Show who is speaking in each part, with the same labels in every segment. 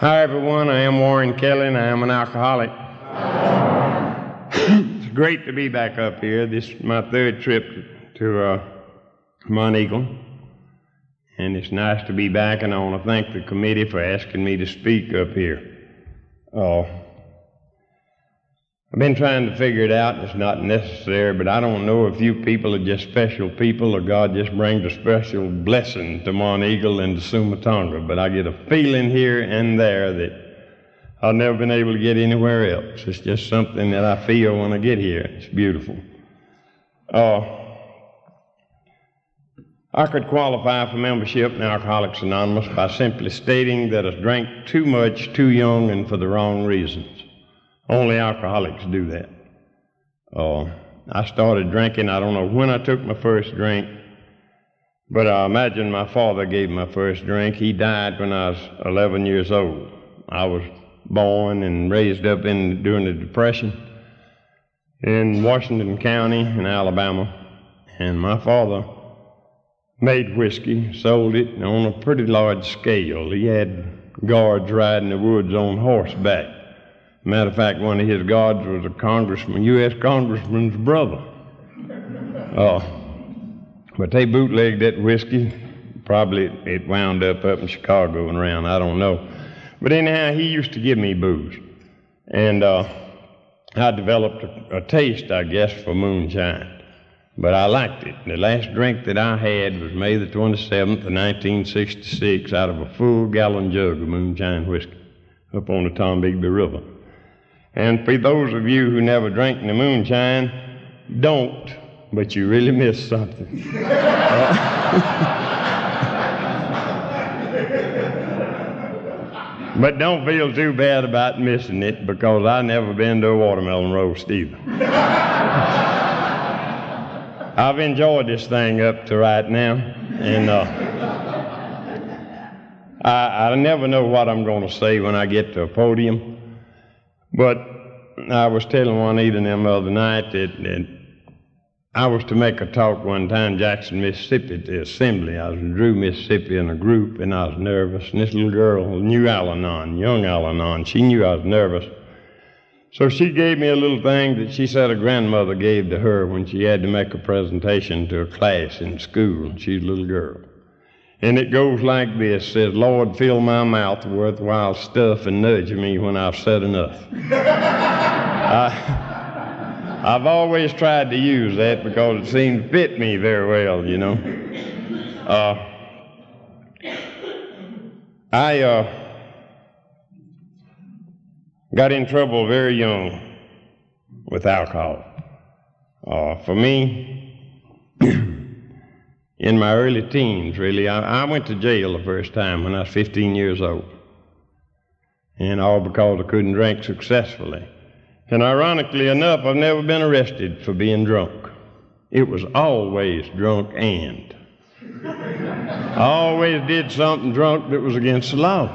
Speaker 1: Hi, everyone. I am Warren Kelly, and I am an alcoholic. It's great to be back up here. This is my third trip to Monteagle, and it's nice to be back, and I want to thank the committee for asking me to speak up here. I've been trying to figure it out. It's not necessary, but I don't know if you people are just special people or God just brings a special blessing to Monteagle and to Sumatonga. But I get a feeling here and there that I've never been able to get anywhere else. It's just something that I feel when I get here. It's beautiful. I could qualify for membership in Alcoholics Anonymous by simply stating that I drank too much, too young, and for the wrong reasons. Only alcoholics do that. I started drinking, I don't know when I took my first drink, but I imagine my father gave my first drink. He died when I was 11 years old. I was born and raised up during the Depression in Washington County in Alabama, and my father made whiskey, sold it on a pretty large scale. He had guards riding the woods on horseback. Matter of fact, one of his guards was a congressman, U.S. congressman's brother. But they bootlegged that whiskey. Probably it wound up in Chicago and around, I don't know. But anyhow, he used to give me booze. And I developed a taste, I guess, for moonshine. But I liked it. The last drink that I had was May the 27th of 1966 out of a full-gallon jug of moonshine whiskey up on the Tombigbee River. And for those of you who never drank the moonshine, don't, but you really missed something. But don't feel too bad about missing it, because I've never been to a watermelon roast either. I've enjoyed this thing up to right now, and I never know what I'm going to say when I get to a podium. But I was telling Juanita and them the other night that I was to make a talk one time in Jackson, Mississippi, at the assembly. I was in Drew, Mississippi in a group, and I was nervous. And this little girl knew Al-Anon, young Al-Anon. She knew I was nervous. So she gave me a little thing that she said a grandmother gave to her when she had to make a presentation to a class in school. She's a little girl. And it goes like this, says, "Lord, fill my mouth with worthwhile stuff and nudge me when I've said enough." I've always tried to use that because it seemed to fit me very well, you know. I got in trouble very young with alcohol. For me, in my early teens, really, I went to jail the first time when I was 15 years old. And all because I couldn't drink successfully. And ironically enough, I've never been arrested for being drunk. It was always drunk and. I always did something drunk that was against the law.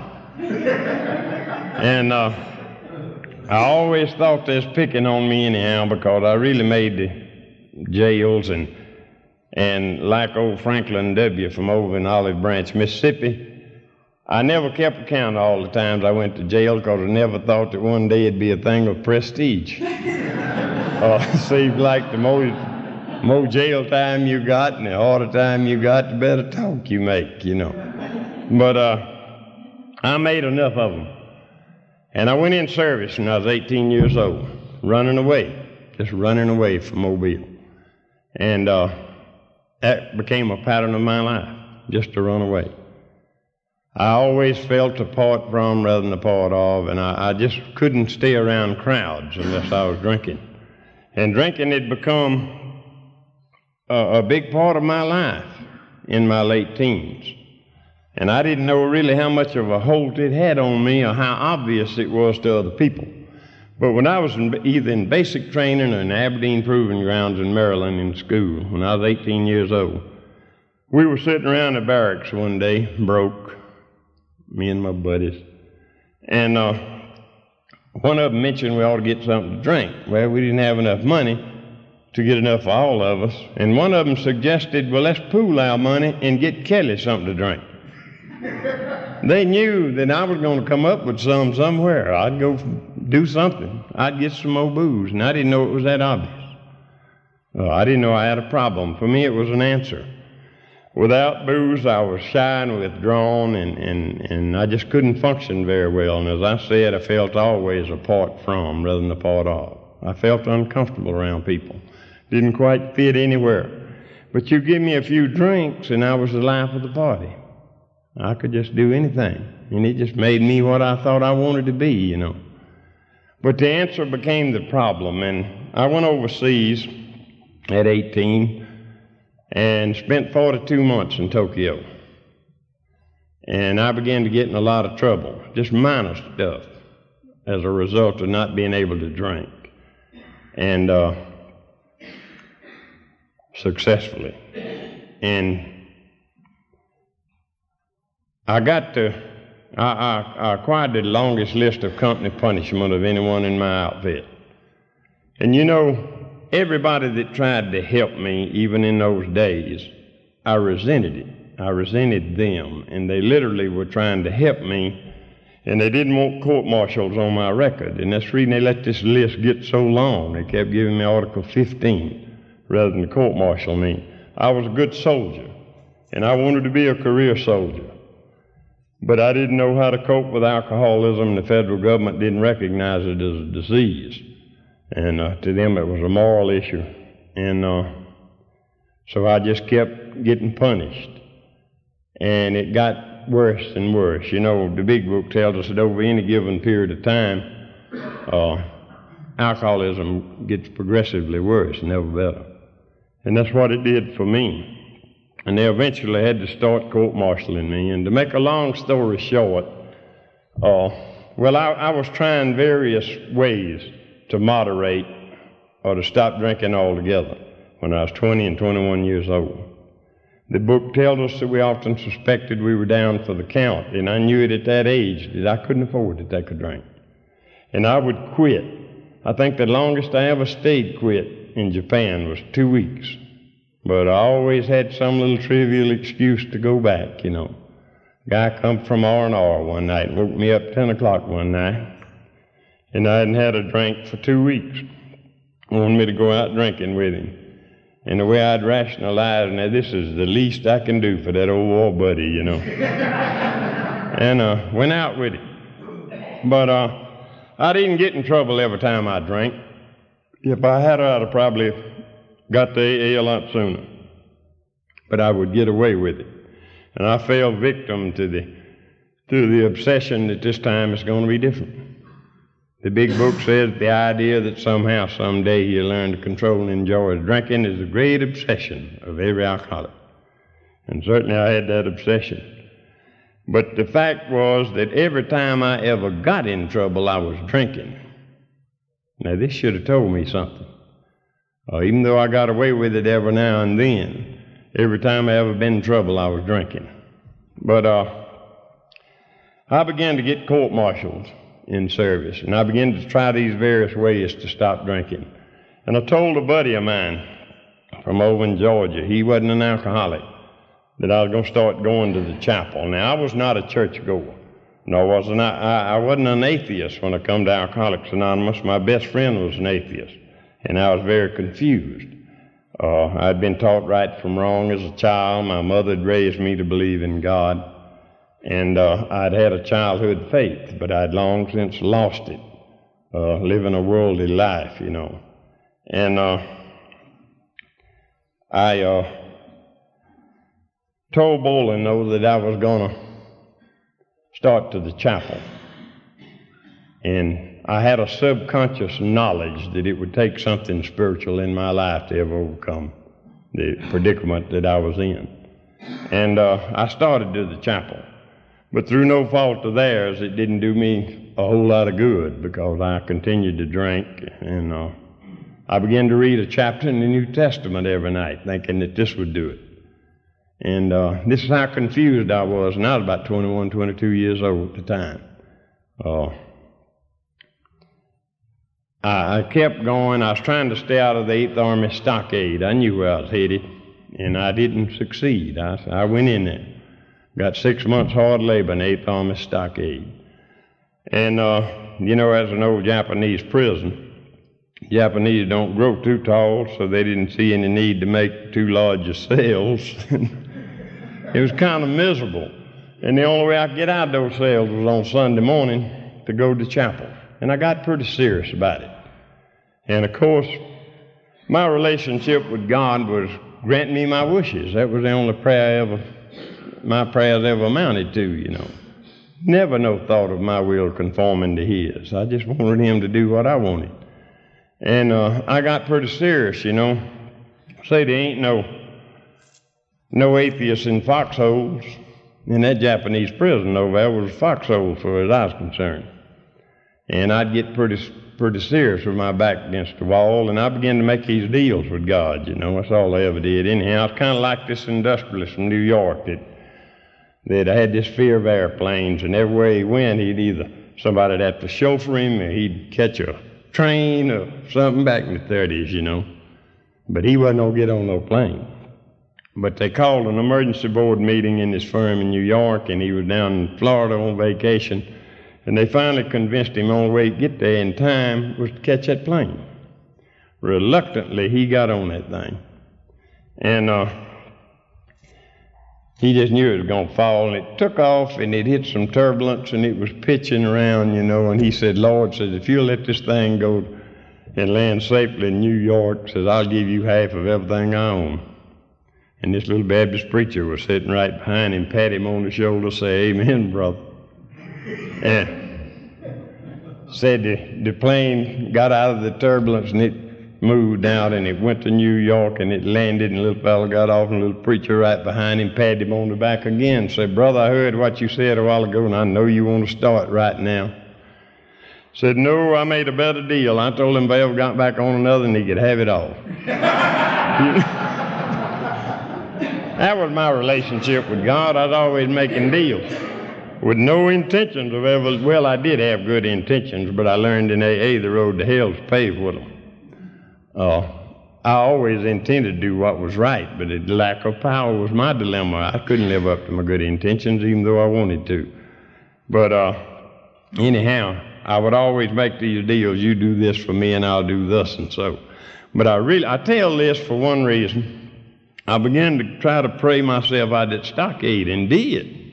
Speaker 1: And I always thought they was picking on me anyhow, because I really made the jails, and like old Franklin W. from over in Olive Branch, Mississippi, I never kept account of all the times I went to jail, because I never thought that one day it'd be a thing of prestige. Seems like the more jail time you got and the harder time you got, the better talk you make, you know. But I made enough of them. And I went in service when I was 18 years old, running away from Mobile. And that became a pattern of my life, just to run away. I always felt apart from rather than a part of, and I just couldn't stay around crowds unless I was drinking. And drinking had become a big part of my life in my late teens. And I didn't know really how much of a hold it had on me or how obvious it was to other people. But when I was either in basic training or in Aberdeen Proving Grounds in Maryland in school, when I was 18 years old, we were sitting around the barracks one day, broke, me and my buddies, and one of them mentioned we ought to get something to drink. Well, we didn't have enough money to get enough for all of us, and one of them suggested, well, let's pool our money and get Kelly something to drink. They knew that I was going to come up with some somewhere. I'd go do something. I'd get some more booze, and I didn't know it was that obvious. I didn't know I had a problem. For me, it was an answer. Without booze, I was shy and withdrawn, and I just couldn't function very well. And as I said, I felt always apart from rather than a part of. I felt uncomfortable around people. Didn't quite fit anywhere. But you give me a few drinks, and I was the life of the party. I could just do anything, and it just made me what I thought I wanted to be, you know. But the answer became the problem, and I went overseas at 18 and spent 42 months in Tokyo. And I began to get in a lot of trouble, just minor stuff, as a result of not being able to drink. And successfully. And I acquired the longest list of company punishment of anyone in my outfit. And you know, everybody that tried to help me, even in those days, I resented it. I resented them, and they literally were trying to help me, and they didn't want court-martials on my record, and that's the reason they let this list get so long. They kept giving me Article 15 rather than court-martial me. I was a good soldier, and I wanted to be a career soldier, but I didn't know how to cope with alcoholism, and the federal government didn't recognize it as a disease. And to them, it was a moral issue. And so I just kept getting punished. And it got worse and worse. You know, the big book tells us that over any given period of time, alcoholism gets progressively worse, never better. And that's what it did for me. And they eventually had to start court-martialing me. And to make a long story short, I was trying various ways to moderate or to stop drinking altogether when I was 20 and 21 years old. The book tells us that we often suspected we were down for the count, and I knew it at that age that I couldn't afford to take a drink. And I would quit. I think the longest I ever stayed quit in Japan was 2 weeks. But I always had some little trivial excuse to go back, you know. A guy come from R&R one night and woke me up 10 o'clock one night. And I hadn't had a drink for 2 weeks. He wanted me to go out drinking with him. And the way I'd rationalize, now this is the least I can do for that old war buddy, you know. And went out with him. But I didn't get in trouble every time I drank. If I had, I'd have probably got to AA a lot sooner. But I would get away with it. And I fell victim to the obsession that this time it's going to be different. The big book says the idea that somehow, someday, you learn to control and enjoy drinking is the great obsession of every alcoholic. And certainly I had that obsession. But the fact was that every time I ever got in trouble, I was drinking. Now, this should have told me something. Even though I got away with it every now and then, every time I ever been in trouble, I was drinking. But I began to get court-martialed in service, and I began to try these various ways to stop drinking. And I told a buddy of mine from over in Georgia, he wasn't an alcoholic, that I was going to start going to the chapel. Now, I was not a churchgoer, nor wasn't I wasn't an atheist when I come to Alcoholics Anonymous. My best friend was an atheist, and I was very confused. I'd been taught right from wrong as a child. My mother had raised me to believe in God. And I'd had a childhood faith, but I'd long since lost it, living a worldly life, you know. And I told Bolin, though, that I was going to start to the chapel. And I had a subconscious knowledge that it would take something spiritual in my life to ever overcome the predicament that I was in. And I started to the chapel. But through no fault of theirs, it didn't do me a whole lot of good because I continued to drink. And I began to read a chapter in the New Testament every night, thinking that this would do it. And this is how confused I was. And I was about 21, 22 years old at the time. I kept going. I was trying to stay out of the 8th Army stockade. I knew where I was headed, and I didn't succeed. I went in there. Got 6 months hard labor in 8th Army Stockade. And, as an old Japanese prison, Japanese don't grow too tall, so they didn't see any need to make too large of cells. It was kind of miserable. And the only way I could get out of those cells was on Sunday morning to go to chapel. And I got pretty serious about it. And, of course, my relationship with God was grant me my wishes. That was the only my prayers ever amounted to, Never no thought of my will conforming to His. I just wanted Him to do what I wanted. And I got pretty serious, Say there ain't no atheists in foxholes. In that Japanese prison over there was a foxhole, as far as I was concerned. And I'd get pretty serious with my back against the wall, and I began to make these deals with God, That's all I ever did. Anyhow, I was kind of like this industrialist from New York that had this fear of airplanes, and everywhere he went, somebody'd have to chauffeur him, or he'd catch a train or something back in the 30s, But he wasn't going to get on no plane. But they called an emergency board meeting in his firm in New York, and he was down in Florida on vacation, and they finally convinced him the only way to get there in time was to catch that plane. Reluctantly, he got on that thing. And he just knew it was going to fall, and it took off, and it hit some turbulence, and it was pitching around, and he said, Lord, says, if you'll let this thing go and land safely in New York, says, I'll give you half of everything I own. And this little Baptist preacher was sitting right behind him, pat him on the shoulder, say, amen, brother. And said the plane got out of the turbulence, and it moved out, and it went to New York, and it landed, and the little fellow got off, and the little preacher right behind him patted him on the back again, said, brother, I heard what you said a while ago, and I know you want to start right now. Said, no, I made a better deal. I told him if I ever got back on another, and he could have it all. That was my relationship with God. I was always making deals with no intentions of ever. Well, I did have good intentions, but I learned in AA the road to hell is paved with them. I always intended to do what was right, but the lack of power was my dilemma. I couldn't live up to my good intentions, even though I wanted to. But anyhow, I would always make these deals. You do this for me, and I'll do thus and so. But I tell this for one reason. I began to try to pray myself out of that stockade, and did.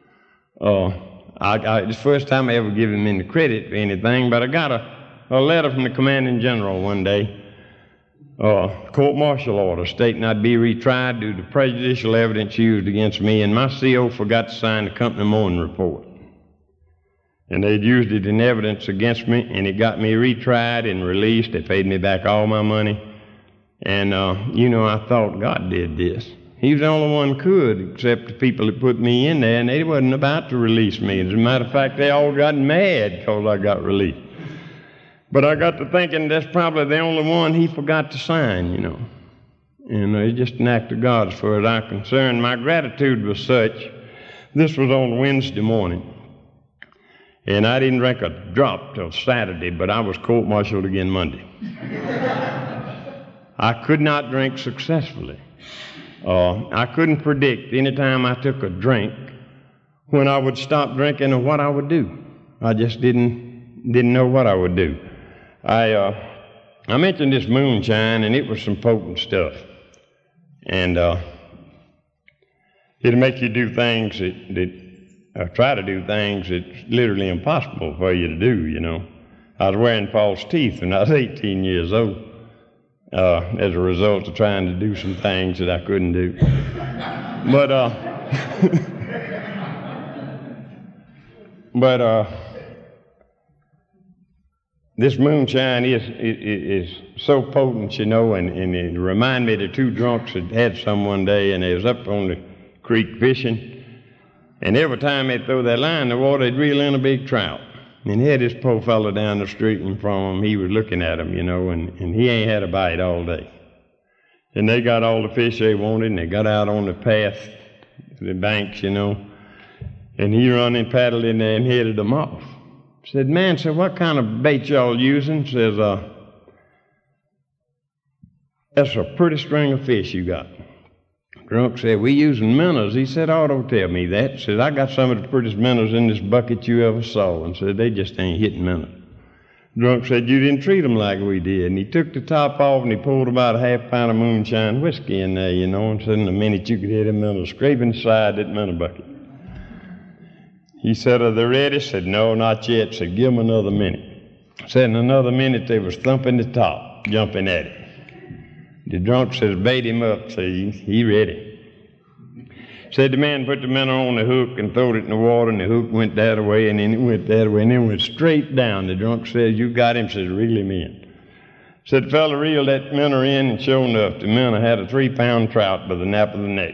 Speaker 1: It's the first time I ever give him any credit for anything, but I got a letter from the commanding general one day, court-martial order stating I'd be retried due to prejudicial evidence used against me, and my CO forgot to sign the company morning report. And they'd used it in evidence against me, and it got me retried and released. They paid me back all my money. And, I thought God did this. He was the only one could, except the people that put me in there, and they wasn't about to release me. As a matter of fact, they all got mad because I got released. But I got to thinking that's probably the only one he forgot to sign, And it's just an act of God as far as I'm concerned. My gratitude was such. This was on Wednesday morning. And I didn't drink a drop till Saturday, but I was court-martialed again Monday. I could not drink successfully. I couldn't predict any time I took a drink when I would stop drinking or what I would do. I just didn't know what I would do. I mentioned this moonshine, and it was some potent stuff. And it'll make you do things try to do things that's literally impossible for you to do, I was wearing false teeth when I was 18 years old. As a result of trying to do some things that I couldn't do. But this moonshine is so potent, and it reminded me of the two drunks that had some one day, and they was up on the creek fishing, and every time they'd throw that line in the water, they'd reel in a big trout. And he had this poor fellow down the street in front of him. He was looking at him, and he ain't had a bite all day. And they got all the fish they wanted, and they got out on the path, the banks, and he run and paddled in there and headed them off. Said, man, what kind of bait y'all using? Says, that's a pretty string of fish you got. Drunk said, "We using minnows." He said, "Oh, don't tell me that." He said, "I got some of the prettiest minnows in this bucket you ever saw." And said, "They just ain't hitting minnows." Drunk said, "You didn't treat them like we did." And he took the top off and he poured about a half pint of moonshine whiskey in there, and said in a minute you could hear them minnows scraping the side of that minnow bucket. He said, "Are they ready?" Said, "No, not yet." Said, "Give them another minute." Said, in another minute they was thumping the top, jumping at it. The drunk says, "Bait him up." Said, "He ready." Said the man put the minnow on the hook and throwed it in the water, and the hook went that way, and then it went that way, and then went straight down. The drunk says, "You got him." Says, "Reel him in." Said the fella reeled that minnow in, and sure enough, the minnow had a 3-pound trout by the nape of the neck.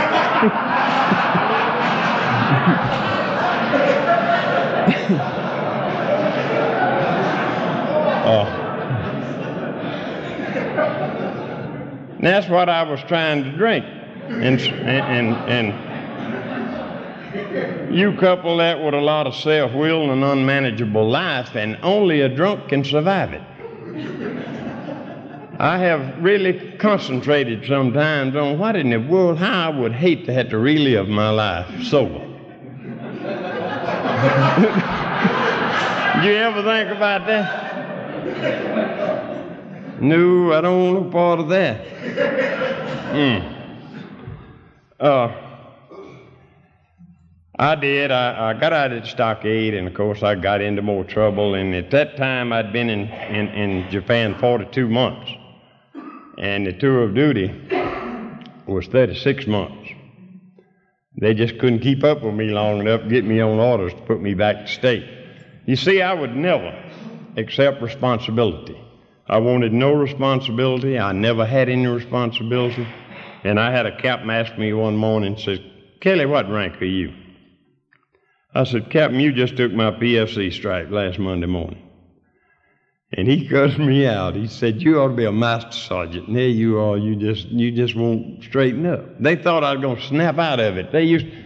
Speaker 1: That's what I was trying to drink. And you couple that with a lot of self-will and an unmanageable life, and only a drunk can survive it. I have really concentrated sometimes on what in the world, how I would hate to have to relive my life sober. You ever think about that? No, I don't want no part of that. I did. I got out at the stockade, and of course I got into more trouble. And at that time I'd been in Japan 42 months. And the tour of duty was 36 months. They just couldn't keep up with me long enough to get me on orders to put me back to state. You see, I would never accept responsibility. I wanted no responsibility. I never had any responsibility. And I had a captain ask me one morning and said, "Kelly, what rank are you?" I said, "Captain, you just took my PFC stripe last Monday morning." And he cussed me out. He said, "You ought to be a master sergeant. And there you are, you just won't straighten up." They thought I was going to snap out of it.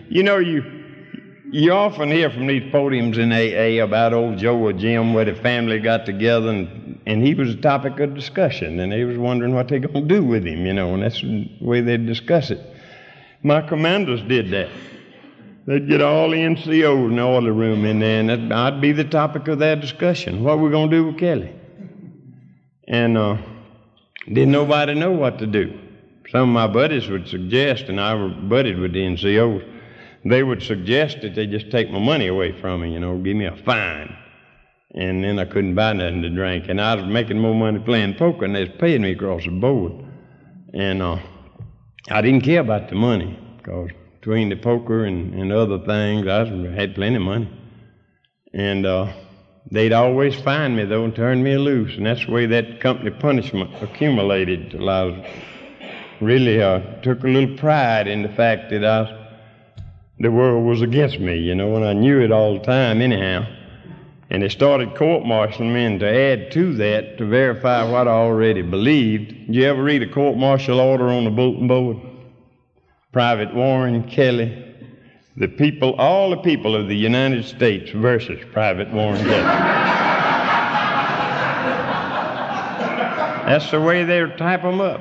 Speaker 1: You often hear from these podiums in AA about old Joe or Jim where the family got together and he was a topic of discussion, and they was wondering what they going to do with him, and that's the way they'd discuss it. My commanders did that. They'd get all the NCOs in the order room in there, and I'd be the topic of their discussion. What we going to do with Kelly? And didn't nobody know what to do. Some of my buddies would suggest, and I buddied with the NCOs, they would suggest that they just take my money away from me, give me a fine. And then I couldn't buy nothing to drink. And I was making more money playing poker, and they was paying me across the board. And I didn't care about the money, because between the poker and other things, I had plenty of money. And they'd always find me, though, and turn me loose. And that's the way that company punishment accumulated till I was really took a little pride in the fact that the world was against me, and I knew it all the time anyhow. And they started court-martialing me, and to add to that, to verify what I already believed, did you ever read a court-martial order on the bulletin board? Private Warren Kelly, all the people of the United States versus Private Warren Kelly. That's the way they would type them up.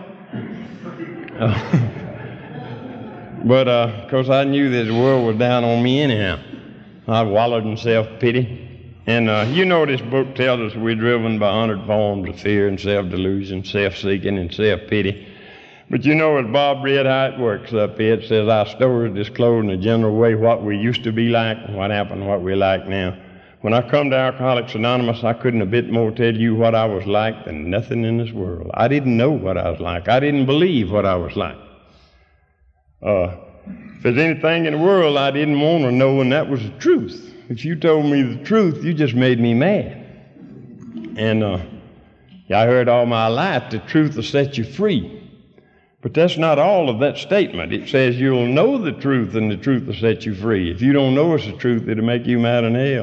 Speaker 1: But of course I knew that the world was down on me anyhow. I wallowed in self-pity. And this book tells us we're driven by 100 forms of fear and self-delusion, self-seeking, and self-pity. But as Bob read how it works up here, it says our stories disclose in a general way what we used to be like and what happened and what we're like now. When I come to Alcoholics Anonymous, I couldn't a bit more tell you what I was like than nothing in this world. I didn't know what I was like. I didn't believe what I was like. If there's anything in the world I didn't want to know, and that was the truth. If you told me the truth, you just made me mad. And I heard all my life, the truth will set you free. But that's not all of that statement. It says you'll know the truth, and the truth will set you free. If you don't know it's the truth, it'll make you mad in hell.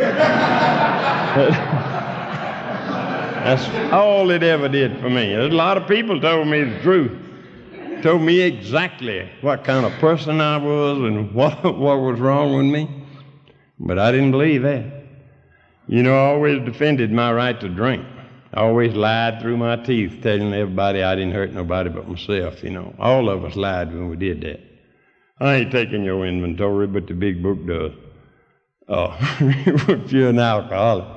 Speaker 1: That's all it ever did for me. There's a lot of people told me the truth. Told me exactly what kind of person I was and what was wrong with me. But I didn't believe that. I always defended my right to drink. I always lied through my teeth, telling everybody I didn't hurt nobody but myself, All of us lied when we did that. I ain't taking your inventory, but the big book does. If you're an alcoholic.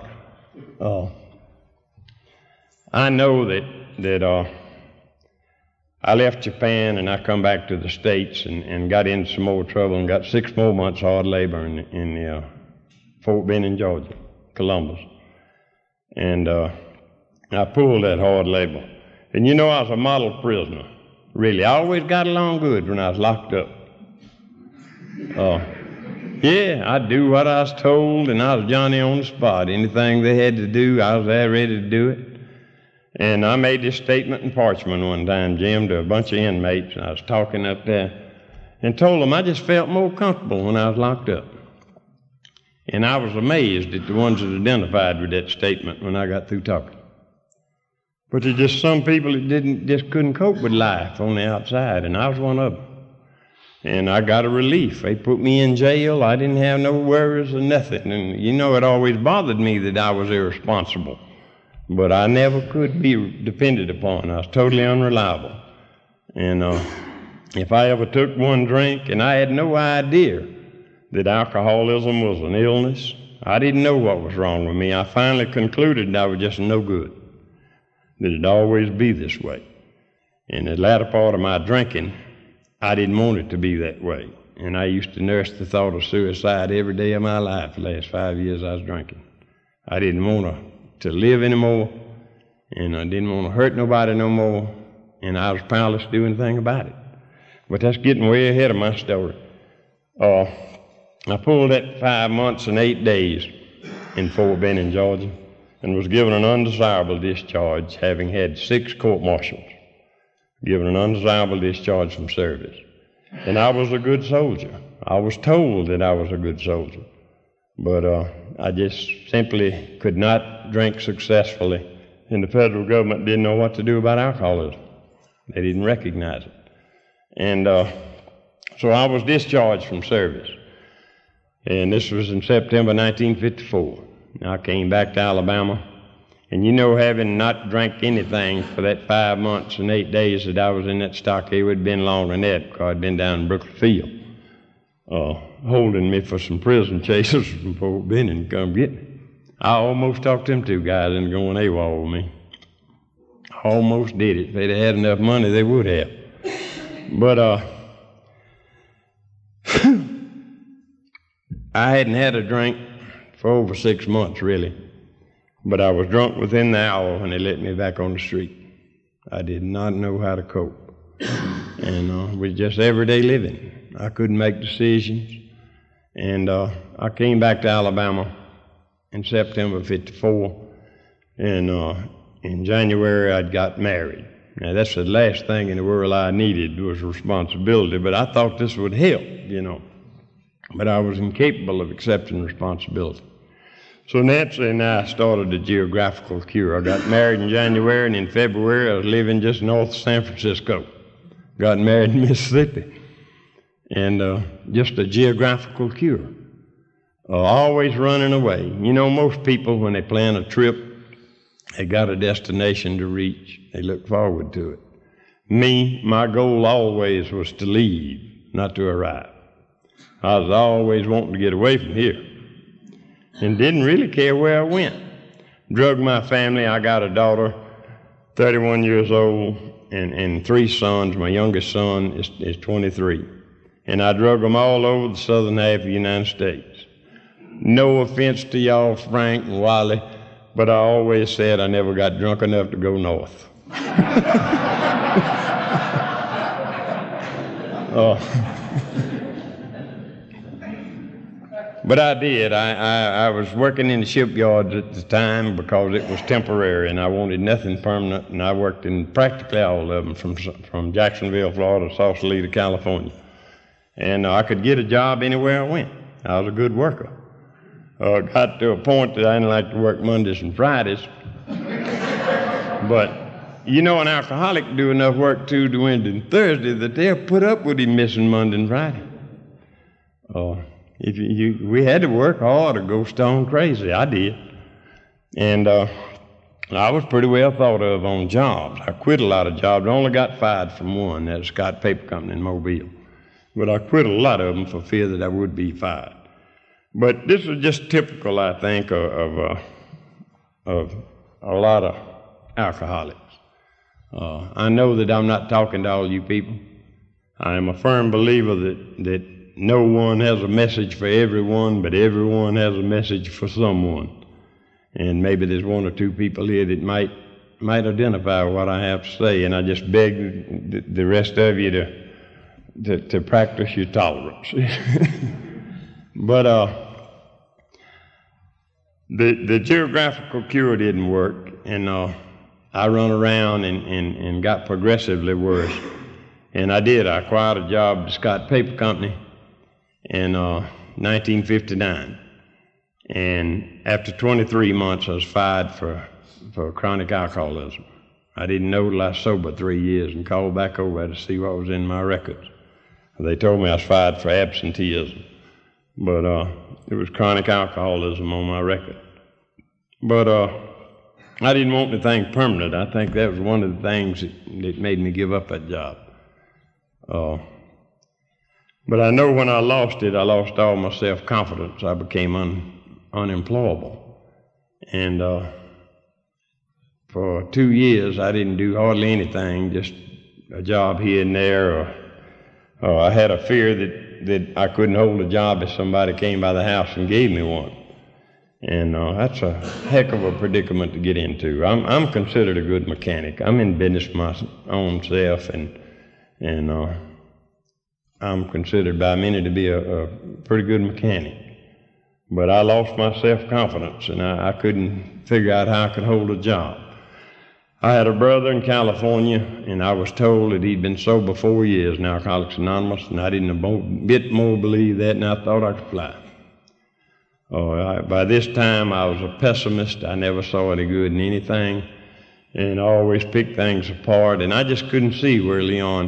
Speaker 1: I know that I left Japan and I come back to the States and got into some more trouble and got 6 more months hard labor in Fort Benning, Georgia, Columbus. And I pulled that hard labor. And I was a model prisoner, really. I always got along good when I was locked up. Yeah, I'd do what I was told, and I was Johnny on the spot. Anything they had to do, I was there ready to do it. And I made this statement in Parchman one time, Jim, to a bunch of inmates, and I was talking up there, and told them I just felt more comfortable when I was locked up. And I was amazed at the ones that identified with that statement when I got through talking. But there's just some people that just couldn't cope with life on the outside, and I was one of them. And I got a relief. They put me in jail. I didn't have no worries or nothing. And it always bothered me that I was irresponsible. But I never could be depended upon. I was totally unreliable. And if I ever took one drink, and I had no idea that alcoholism was an illness, I didn't know what was wrong with me. I finally concluded that I was just no good, that it'd always be this way. In the latter part of my drinking, I didn't want it to be that way. And I used to nurse the thought of suicide every day of my life the last 5 years I was drinking. I didn't want to live anymore, and I didn't want to hurt nobody no more, and I was powerless to do anything about it. But that's getting way ahead of my story. I pulled that 5 months and 8 days in Fort Benning, Georgia, and was given an undesirable discharge, having had 6 court-martials. Given an undesirable discharge from service. And I was a good soldier. I was told that I was a good soldier. But I just simply could not drink successfully, and the federal government didn't know what to do about alcoholism. They didn't recognize it. And so I was discharged from service. And this was in September 1954. I came back to Alabama. And having not drank anything for that 5 months and 8 days that I was in that stockade, it would have been longer than that, because I'd been down in Brooklyn Field, holding me for some prison chasers from Fort Benning to come get me. I almost talked them 2 guys into going AWOL with me. I almost did it. If they'd had enough money, they would have. But I hadn't had a drink for over 6 months, really. But I was drunk within the hour when they let me back on the street. I did not know how to cope. And it was just everyday living. I couldn't make decisions. And I came back to Alabama in September of '54. And in January, I'd got married. Now, that's the last thing in the world I needed was responsibility. But I thought this would help, But I was incapable of accepting responsibility. So Nancy and I started a geographical cure. I got married in January, and in February I was living just north of San Francisco. Got married in Mississippi. And just a geographical cure. Always running away. Most people, when they plan a trip, they got a destination to reach. They look forward to it. Me, my goal always was to leave, not to arrive. I was always wanting to get away from here. And didn't really care where I went. Drugged my family. I got a daughter, 31 years old, and 3 sons. My youngest son is 23. And I drug them all over the southern half of the United States. No offense to y'all, Frank and Wally, but I always said I never got drunk enough to go north. But I did. I was working in the shipyards at the time because it was temporary and I wanted nothing permanent, and I worked in practically all of them from Jacksonville, Florida, to Sausalito, California. And I could get a job anywhere I went. I was a good worker. Got to a point that I didn't like to work Mondays and Fridays. But an alcoholic do enough work Tuesday, Wednesday, and Thursday that they'll put up with him missing Monday and Friday. We had to work hard or go stone crazy. I did. And I was pretty well thought of on jobs. I quit a lot of jobs. I only got fired from one, that Scott Paper Company in Mobile. But I quit a lot of them for fear that I would be fired. But this is just typical, I think, of a lot of alcoholics. I know that I'm not talking to all you people. I am a firm believer that no one has a message for everyone, but everyone has a message for someone. And maybe there's one or two people here that might identify with what I have to say, and I just beg the rest of you to practice your tolerance. But the geographical cure didn't work, and I run around and got progressively worse. And I did. I acquired a job at the Scott Paper Company in 1959. And after 23 months, I was fired for chronic alcoholism. I didn't know till I was sober 3 years and called back over to see what was in my records. They told me I was fired for absenteeism, but it was chronic alcoholism on my record. But I didn't want anything permanent. I think that was one of the things that made me give up that job. But I know when I lost it, I lost all my self-confidence. I became unemployable. And for 2 years, I didn't do hardly anything, just a job here and there. Or I had a fear that I couldn't hold a job if somebody came by the house and gave me one. And that's a heck of a predicament to get into. I'm considered a good mechanic. I'm in business my own self, and I'm considered by many to be a pretty good mechanic. But I lost my self-confidence, and I couldn't figure out how I could hold a job. I had a brother in California, and I was told that he'd been sober 4 years in Alcoholics Anonymous, and I didn't a bit more believe that, and I thought I could fly. By this time, I was a pessimist. I never saw any good in anything, and I always picked things apart, and I just couldn't see where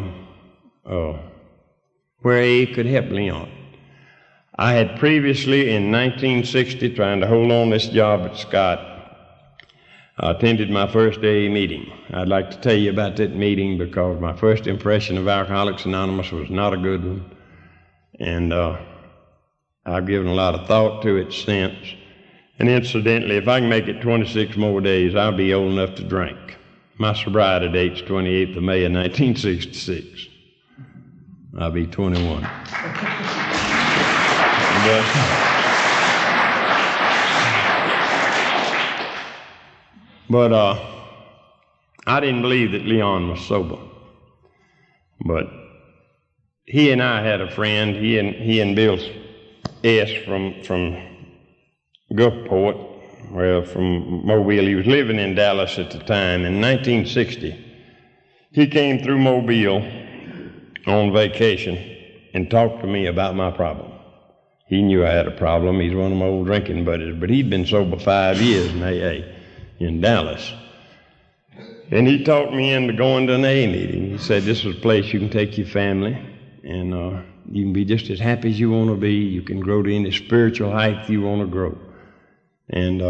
Speaker 1: AA could help Leon. I had previously, in 1960, trying to hold on this job at Scott, I attended my first AA meeting. I'd like to tell you about that meeting because my first impression of Alcoholics Anonymous was not a good one, and I've given a lot of thought to it since. And incidentally, if I can make it 26 more days, I'll be old enough to drink. My sobriety date's 28th of May of 1966. I'll be 21. But I didn't believe that Leon was sober. But he and I had a friend, he and Bill S. from Gulfport, well, from Mobile. He was living in Dallas at the time. In 1960, he came through Mobile on vacation and talked to me about my problem. He knew I had a problem. He's one of my old drinking buddies, but he'd been sober 5 years in AA in Dallas. And he talked me into going to an AA meeting. He said, this is a place you can take your family, and you can be just as happy as you want to be. You can grow to any spiritual height you want to grow. And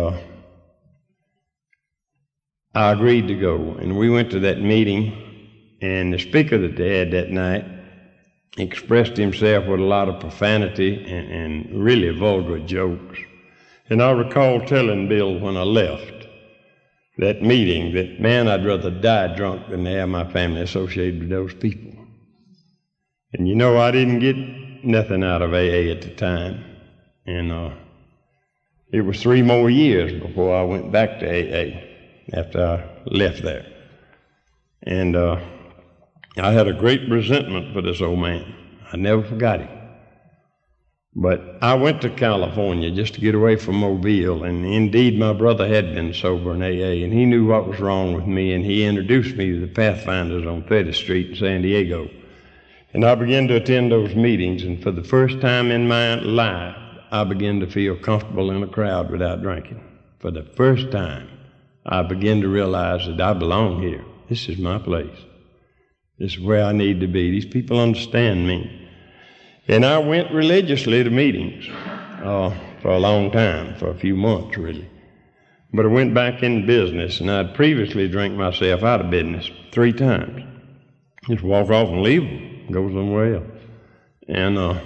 Speaker 1: I agreed to go. And we went to that meeting, and the speaker that they had that night expressed himself with a lot of profanity and really vulgar jokes. And I recall telling Bill when I left that meeting that, man, I'd rather die drunk than to have my family associated with those people. And you know, I didn't get nothing out of AA at the time. And it was 3 more years before I went back to AA after I left there. And I had a great resentment for this old man. I never forgot him. But I went to California just to get away from Mobile, and indeed my brother had been sober in AA, and he knew what was wrong with me, and he introduced me to the Pathfinders on 30th Street in San Diego. And I began to attend those meetings, and for the first time in my life, I began to feel comfortable in a crowd without drinking. For the first time, I began to realize that I belong here. This is my place. This is where I need to be. These people understand me. And I went religiously to meetings for a long time, for a few months, really. But I went back in business, and I'd previously drank myself out of business 3 times. Just walk off and leave them, go somewhere else. And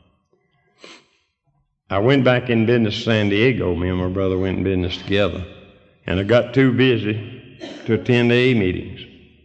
Speaker 1: I went back in business in San Diego. Me and my brother went in business together. And I got too busy to attend AA meetings.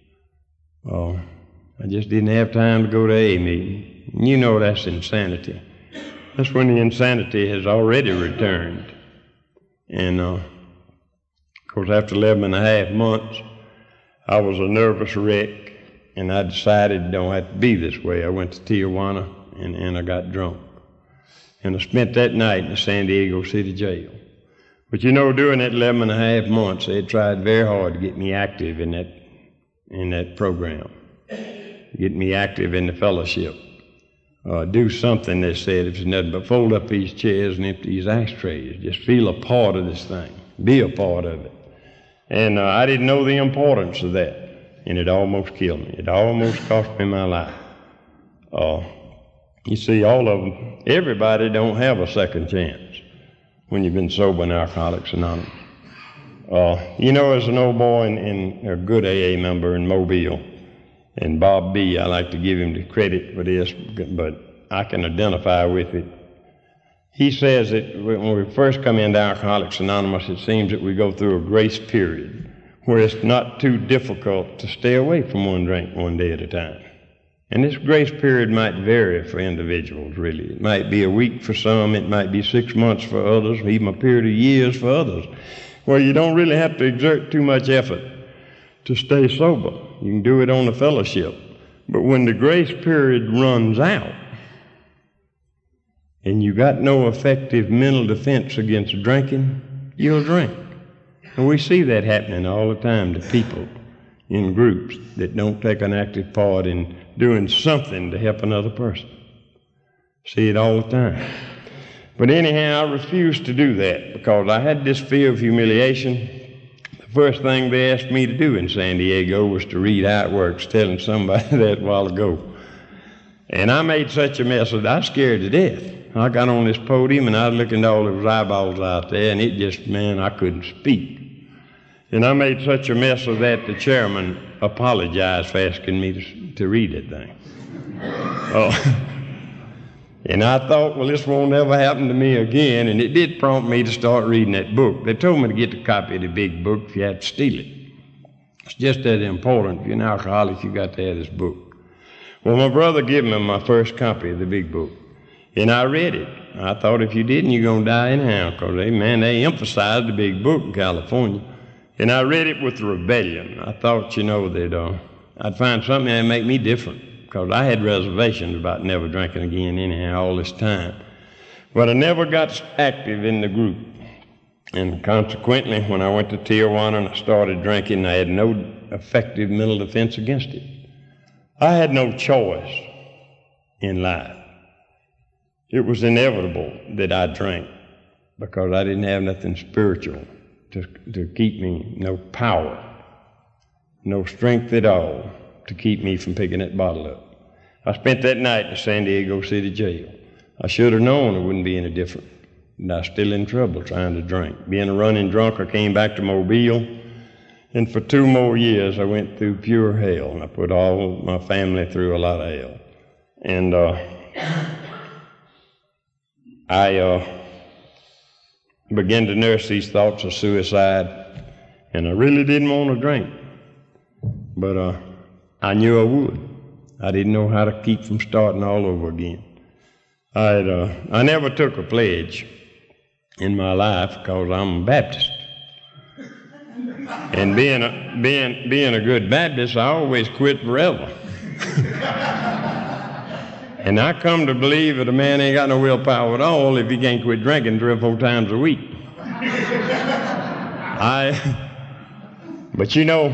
Speaker 1: I just didn't have time to go to AA meeting. And you know that's insanity. That's when the insanity has already returned. And of course, after 11.5 months, I was a nervous wreck, and I decided it don't have to be this way. I went to Tijuana, and I got drunk. And I spent that night in the San Diego City Jail. But you know, during that 11.5 months, they had tried very hard to get me active in that program, get me active in the fellowship. Do something, they said, if it's nothing but fold up these chairs and empty these ashtrays. Just feel a part of this thing. Be a part of it. And I didn't know the importance of that, and it almost killed me. It almost cost me my life. You see, all of them, everybody don't have a second chance when you've been sober in Alcoholics Anonymous. You know, as an old boy and a good AA member in Mobile, and Bob B., I like to give him the credit for this, but I can identify with it. He says that when we first come into Alcoholics Anonymous, it seems that we go through a grace period where it's not too difficult to stay away from one drink one day at a time. And this grace period might vary for individuals, really. It might be a week for some, it might be 6 months for others, even a period of years for others, where you don't really have to exert too much effort to stay sober. You can do it on the fellowship. But when the grace period runs out, and you got no effective mental defense against drinking, you'll drink. And we see that happening all the time to people in groups that don't take an active part in doing something to help another person. See it all the time. But anyhow, I refused to do that because I had this fear of humiliation. The first thing they asked me to do in San Diego was to read how it works, telling somebody that a while ago. And I made such a mess that I was scared to death. I got on this podium and I was looking at all those eyeballs out there, and it just, man, I couldn't speak. And I made such a mess of that, the chairman apologized for asking me to read that thing. And I thought, well, this won't ever happen to me again, and it did prompt me to start reading that book. They told me to get the copy of the big book if you had to steal it. It's just that important. If you're an alcoholic, you got to have this book. Well, my brother gave me my first copy of the big book, and I read it. I thought if you didn't, you're going to die anyhow, because they emphasized the big book in California. And I read it with rebellion. I thought, that I'd find something that'd make me different, because I had reservations about never drinking again anyhow all this time. But I never got active in the group. And consequently, when I went to Tijuana and I started drinking, I had no effective mental defense against it. I had no choice in life. It was inevitable that I drank because I didn't have nothing spiritual to keep me, no power, no strength at all to keep me from picking that bottle up. I spent that night in the San Diego City Jail. I should have known it wouldn't be any different. And I was still in trouble trying to drink. Being a running drunk, I came back to Mobile, and for 2 more years I went through pure hell, and I put all my family through a lot of hell. And I began to nurse these thoughts of suicide, and I really didn't want to drink, but I knew I would. I didn't know how to keep from starting all over again. I never took a pledge in my life because I'm a Baptist, and being a good Baptist, I always quit forever. And I come to believe that a man ain't got no willpower at all if he can't quit drinking 3 or 4 times a week. But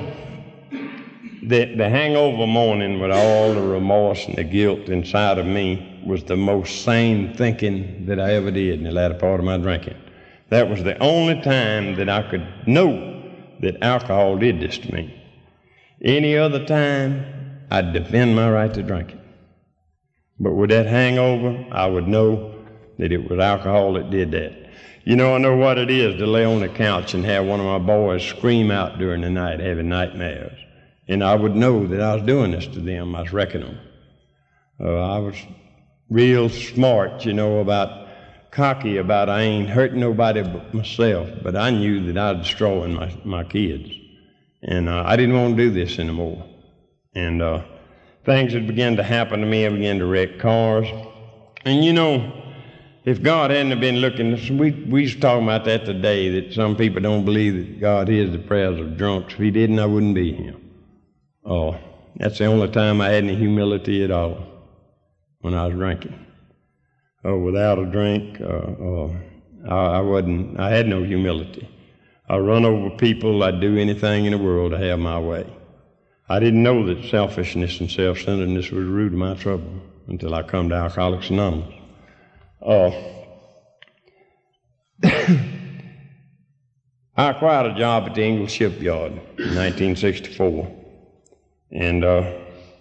Speaker 1: the hangover morning with all the remorse and the guilt inside of me was the most sane thinking that I ever did in the latter part of my drinking. That was the only time that I could know that alcohol did this to me. Any other time, I'd defend my right to drink it. But with that hangover, I would know that it was alcohol that did that. You know, I know what it is to lay on the couch and have one of my boys scream out during the night having nightmares. And I would know that I was doing this to them. I was wrecking them. I was real smart, you know, cocky about I ain't hurting nobody but myself. But I knew that I was destroying my kids. And I didn't want to do this anymore. And things had begun to happen to me. I began to wreck cars. And, you know, if God hadn't been looking, we was talking about that today, that some people don't believe that God hears the prayers of drunks. If he didn't, I wouldn't be here. Oh, that's the only time I had any humility at all, when I was drinking. Oh, without a drink, I had no humility. I'd run over people. I'd do anything in the world to have my way. I didn't know that selfishness and self-centeredness was the root of my trouble until I come to Alcoholics Anonymous. I acquired a job at the Ingalls Shipyard in 1964, and I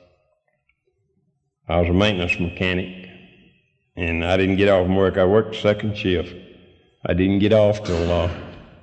Speaker 1: was a maintenance mechanic, and I didn't get off from work. I worked second shift. I didn't get off till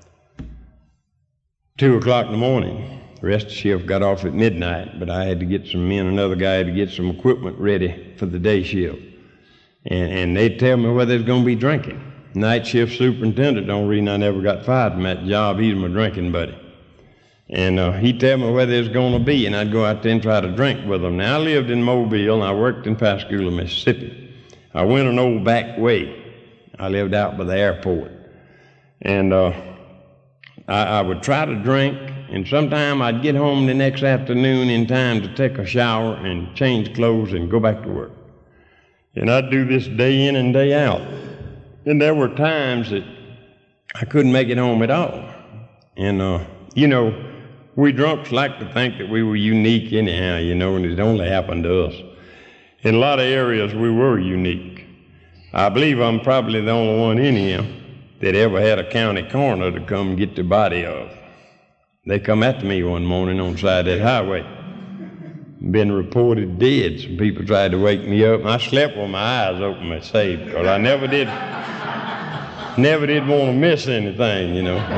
Speaker 1: 2 o'clock in the morning. The rest of the shift got off at midnight, but I had to get another guy had to get some equipment ready for the day shift. And they'd tell me whether they was going to be drinking. Night shift superintendent, the only reason I never got fired from that job, he's my drinking buddy. And he'd tell me whether there's going to be, and I'd go out there and try to drink with them. Now, I lived in Mobile, and I worked in Pascagoula, Mississippi. I went an old back way. I lived out by the airport. And I would try to drink, and sometime I'd get home the next afternoon in time to take a shower and change clothes and go back to work. And I'd do this day in and day out. And there were times that I couldn't make it home at all. And, you know, we drunks like to think that we were unique anyhow, you know, and it only happened to us. In a lot of areas, we were unique. I believe I'm probably the only one in here that ever had a county coroner to come and get the body of. They come after me one morning on the side of that highway. Been reported dead. Some people tried to wake me up, and I slept with my eyes open and saved, because I never did want to miss anything, you know.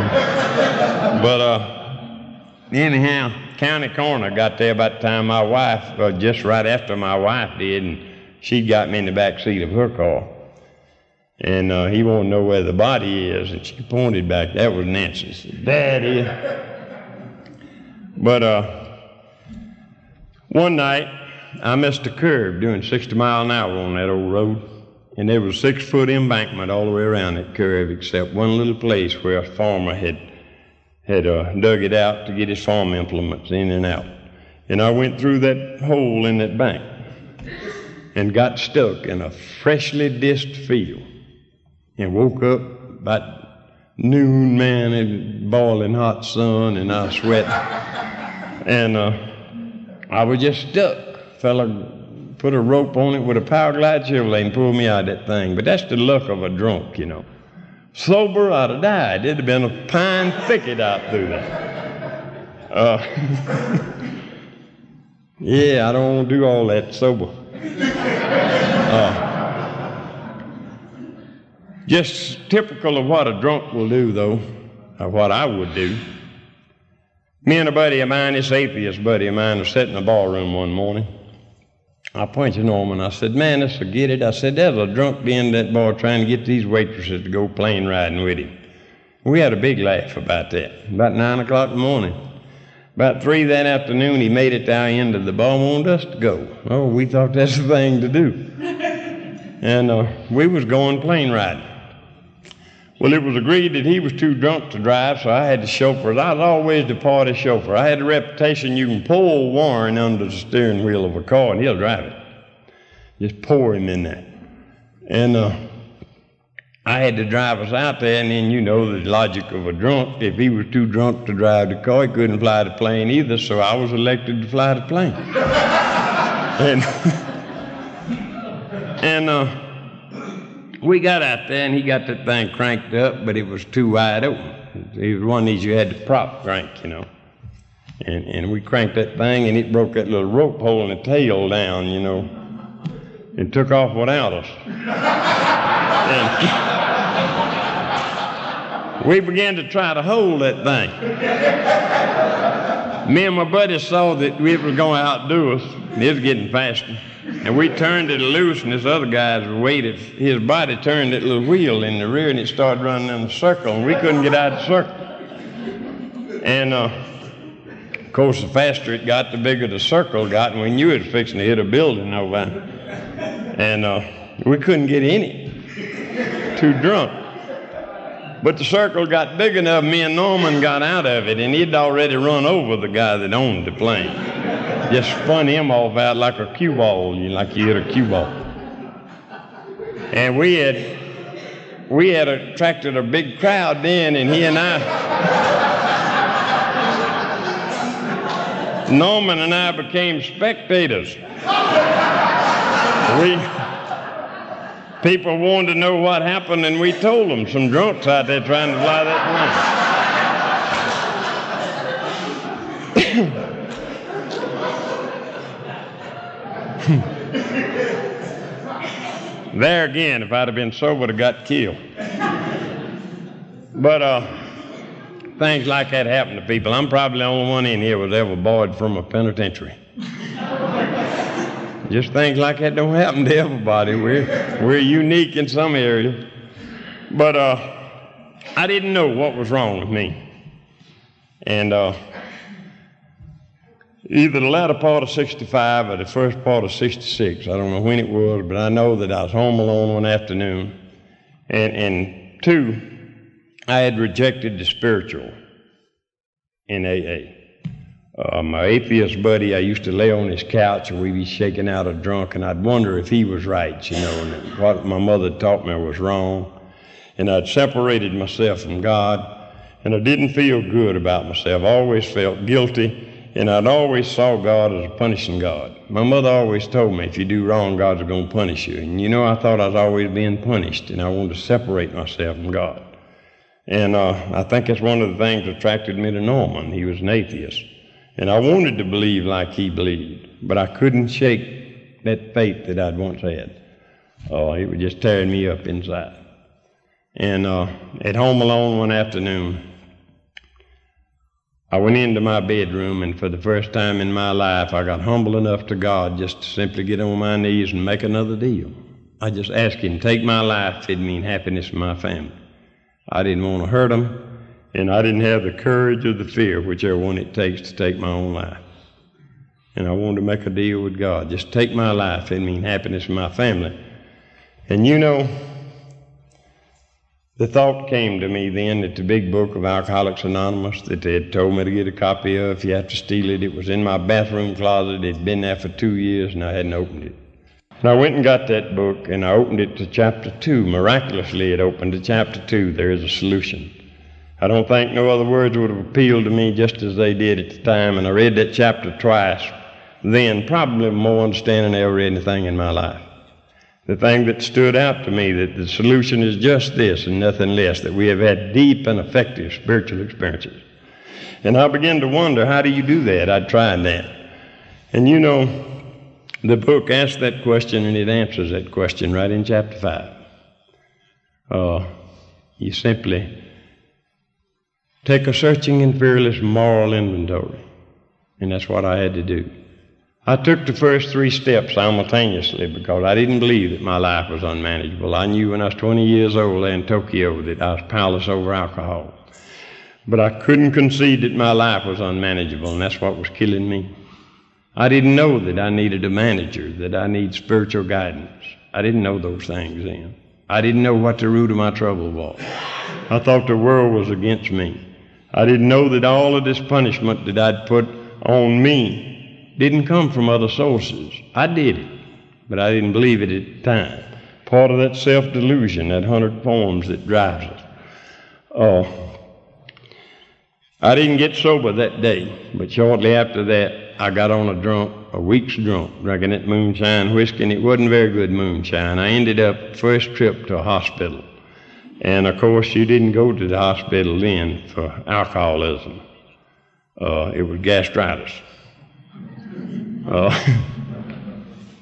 Speaker 1: But anyhow, county coroner got there about the time my wife, just right after my wife did, and she got me in the back seat of her car. And he wanted to know where the body is, and she pointed back. That was Nancy. She said, "Daddy." But one night, I missed a curve doing 60 miles an hour on that old road, and there was a 6-foot embankment all the way around that curve, except one little place where a farmer had dug it out to get his farm implements in and out. And I went through that hole in that bank and got stuck in a freshly dished field, and woke up about noon, man, in boiling hot sun, and I was sweating. And I was just stuck. Fella put a rope on it with a power glide Chevrolet and pulled me out of that thing. But that's the luck of a drunk, you know. Sober, I'd have died. It'd have been a pine thicket out through there. Yeah, I don't want to do all that sober. Just typical of what a drunk will do, though, or what I would do. Me and a buddy of mine, this atheist buddy of mine, was sitting in a ballroom one morning. I pointed to him and I said, "Man, let's forget it." I said, "There's a drunk behind that bar trying to get these waitresses to go plane riding with him." We had a big laugh about that. About 9 o'clock in the morning. About 3 that afternoon, he made it to our end of the bar and wanted us to go. Oh, we thought that's the thing to do. And we was going plane riding. Well, it was agreed that he was too drunk to drive, so I had the chauffeur. I was always the party chauffeur. I had the reputation you can pull Warren under the steering wheel of a car and he'll drive it. Just pour him in there. And I had to drive us out there, and then you know the logic of a drunk. If he was too drunk to drive the car, he couldn't fly the plane either, so I was elected to fly the plane. and we got out there, and he got that thing cranked up, but it was too wide open. It was one of these you had to prop crank, you know. And we cranked that thing, and it broke that little rope holding the tail down, you know, and took off without us. We began to try to hold that thing. Me and my buddy saw that we were going to outdo us. It was getting faster. And we turned it loose, and this other guy's waited. His body turned that little wheel in the rear, and it started running in a circle, and we couldn't get out of the circle. And, of course, the faster it got, the bigger the circle got, and we knew it was fixing to hit a building over there. And we couldn't get in it. Too drunk. But the circle got big enough, me and Norman got out of it, and he'd already run over the guy that owned the plane. Just spun him off out like a cue ball, like you hit a cue ball. And we had attracted a big crowd then, and he and Norman and I became spectators. People wanted to know what happened, and we told them. Some drunks out there trying to fly that plane. There again, if I'd have been sober, I'd have got killed. But things like that happen to people. I'm probably the only one in here who was ever barred from a penitentiary. Just things like that don't happen to everybody. We're unique in some areas. But I didn't know what was wrong with me. And either the latter part of 65 or the first part of 66, I don't know when it was, but I know that I was home alone one afternoon. And two, I had rejected the spiritual in AA. My atheist buddy, I used to lay on his couch and we'd be shaking out a drunk, and I'd wonder if he was right, and what my mother taught me was wrong. And I'd separated myself from God, and I didn't feel good about myself. I always felt guilty, and I'd always saw God as a punishing God. My mother always told me, if you do wrong, God's going to punish you. And I thought I was always being punished, and I wanted to separate myself from God. And I think that's one of the things that attracted me to Norman. He was an atheist. And I wanted to believe like he believed, but I couldn't shake that faith that I'd once had. It was just tearing me up inside. And at home alone one afternoon, I went into my bedroom, and for the first time in my life, I got humble enough to God just to simply get on my knees and make another deal. I just asked him, take my life, it'd mean happiness for my family. I didn't want to hurt them. And I didn't have the courage or the fear, whichever one it takes, to take my own life. And I wanted to make a deal with God. Just take my life, it mean happiness for my family. And the thought came to me then that the big book of Alcoholics Anonymous that they had told me to get a copy of, if you have to steal it, it was in my bathroom closet. It had been there for 2 years, and I hadn't opened it. And I went and got that book, and I opened it to chapter 2. Miraculously, it opened to chapter 2. There is a solution. I don't think no other words would have appealed to me just as they did at the time, and I read that chapter twice. Then, probably more understanding than I ever read anything in my life. The thing that stood out to me, that the solution is just this and nothing less, that we have had deep and effective spiritual experiences. And I began to wonder, how do you do that? I tried that. And the book asks that question, and it answers that question right in chapter 5. You simply take a searching and fearless moral inventory. And that's what I had to do. I took the first 3 steps simultaneously because I didn't believe that my life was unmanageable. I knew when I was 20 years old there in Tokyo that I was powerless over alcohol. But I couldn't concede that my life was unmanageable, and that's what was killing me. I didn't know that I needed a manager, that I need spiritual guidance. I didn't know those things then. I didn't know what the root of my trouble was. I thought the world was against me. I didn't know that all of this punishment that I'd put on me didn't come from other sources. I did it, but I didn't believe it at the time. Part of that self-delusion, that 100 forms that drives us. I didn't get sober that day, but shortly after that, I got on a week's drunk, drinking that moonshine whiskey, and it wasn't very good moonshine. I ended up first trip to a hospital. And, of course, you didn't go to the hospital then for alcoholism. It was gastritis.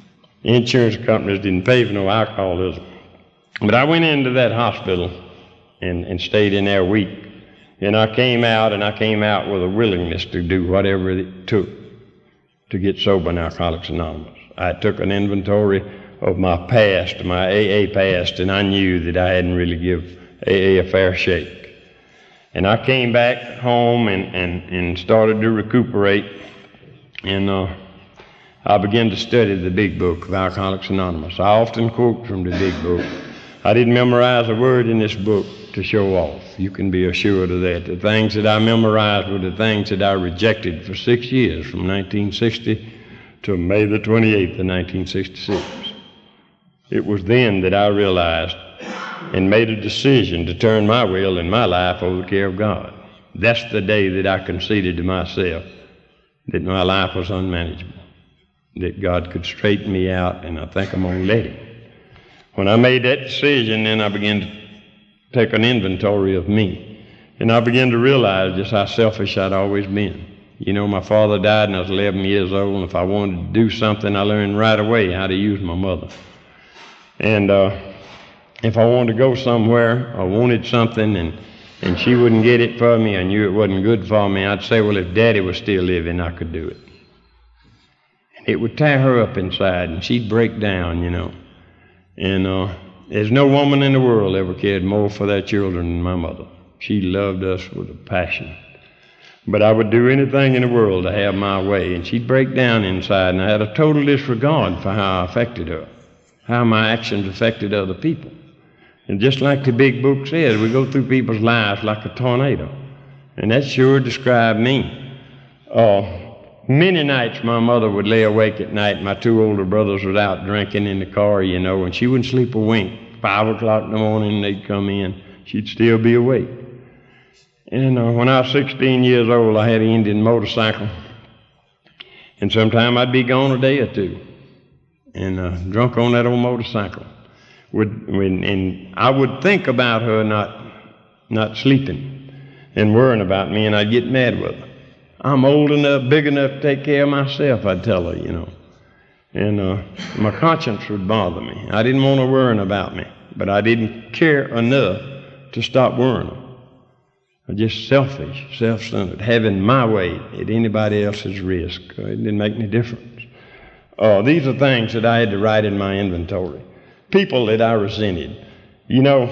Speaker 1: Insurance companies didn't pay for no alcoholism. But I went into that hospital, and stayed in there a week. And I came out with a willingness to do whatever it took to get sober in Alcoholics Anonymous. I took an inventory of my past, my AA past, and I knew that I hadn't really given AA a fair shake. And I came back home and started to recuperate, and I began to study the big book of Alcoholics Anonymous. I often quote from the big book. I didn't memorize a word in this book to show off. You can be assured of that. The things that I memorized were the things that I rejected for 6 years, from 1960 to May the 28th of 1966. It was then that I realized and made a decision to turn my will and my life over to the care of God. That's the day that I conceded to myself that my life was unmanageable, that God could straighten me out, and I think I'm going to let Him. When I made that decision, then I began to take an inventory of me, and I began to realize just how selfish I'd always been. You know, my father died when I was 11 years old, and if I wanted to do something, I learned right away how to use my mother. And if I wanted to go somewhere, I wanted something, and she wouldn't get it for me, I knew it wasn't good for me, I'd say, well, if Daddy was still living, I could do it. And it would tear her up inside, and she'd break down, you know. And there's no woman in the world ever cared more for their children than my mother. She loved us with a passion. But I would do anything in the world to have my way, and she'd break down inside, and I had a total disregard for how I affected her, how my actions affected other people. And just like the big book says, we go through people's lives like a tornado. And that sure described me. Many nights my mother would lay awake at night. My two older brothers was out drinking in the car, you know, and she wouldn't sleep a wink. 5 o'clock in the morning, they'd come in. She'd still be awake. And when I was 16 years old, I had an Indian motorcycle. And sometime I'd be gone a day or two. And drunk on that old motorcycle. And I would think about her not sleeping and worrying about me, and I'd get mad with her. I'm old enough, big enough to take care of myself, I'd tell her, you know. And my conscience would bother me. I didn't want her worrying about me, but I didn't care enough to stop worrying her. I was just selfish, self-centered, having my way at anybody else's risk. It didn't make any difference. These are things that I had to write in my inventory. People that I resented. You know,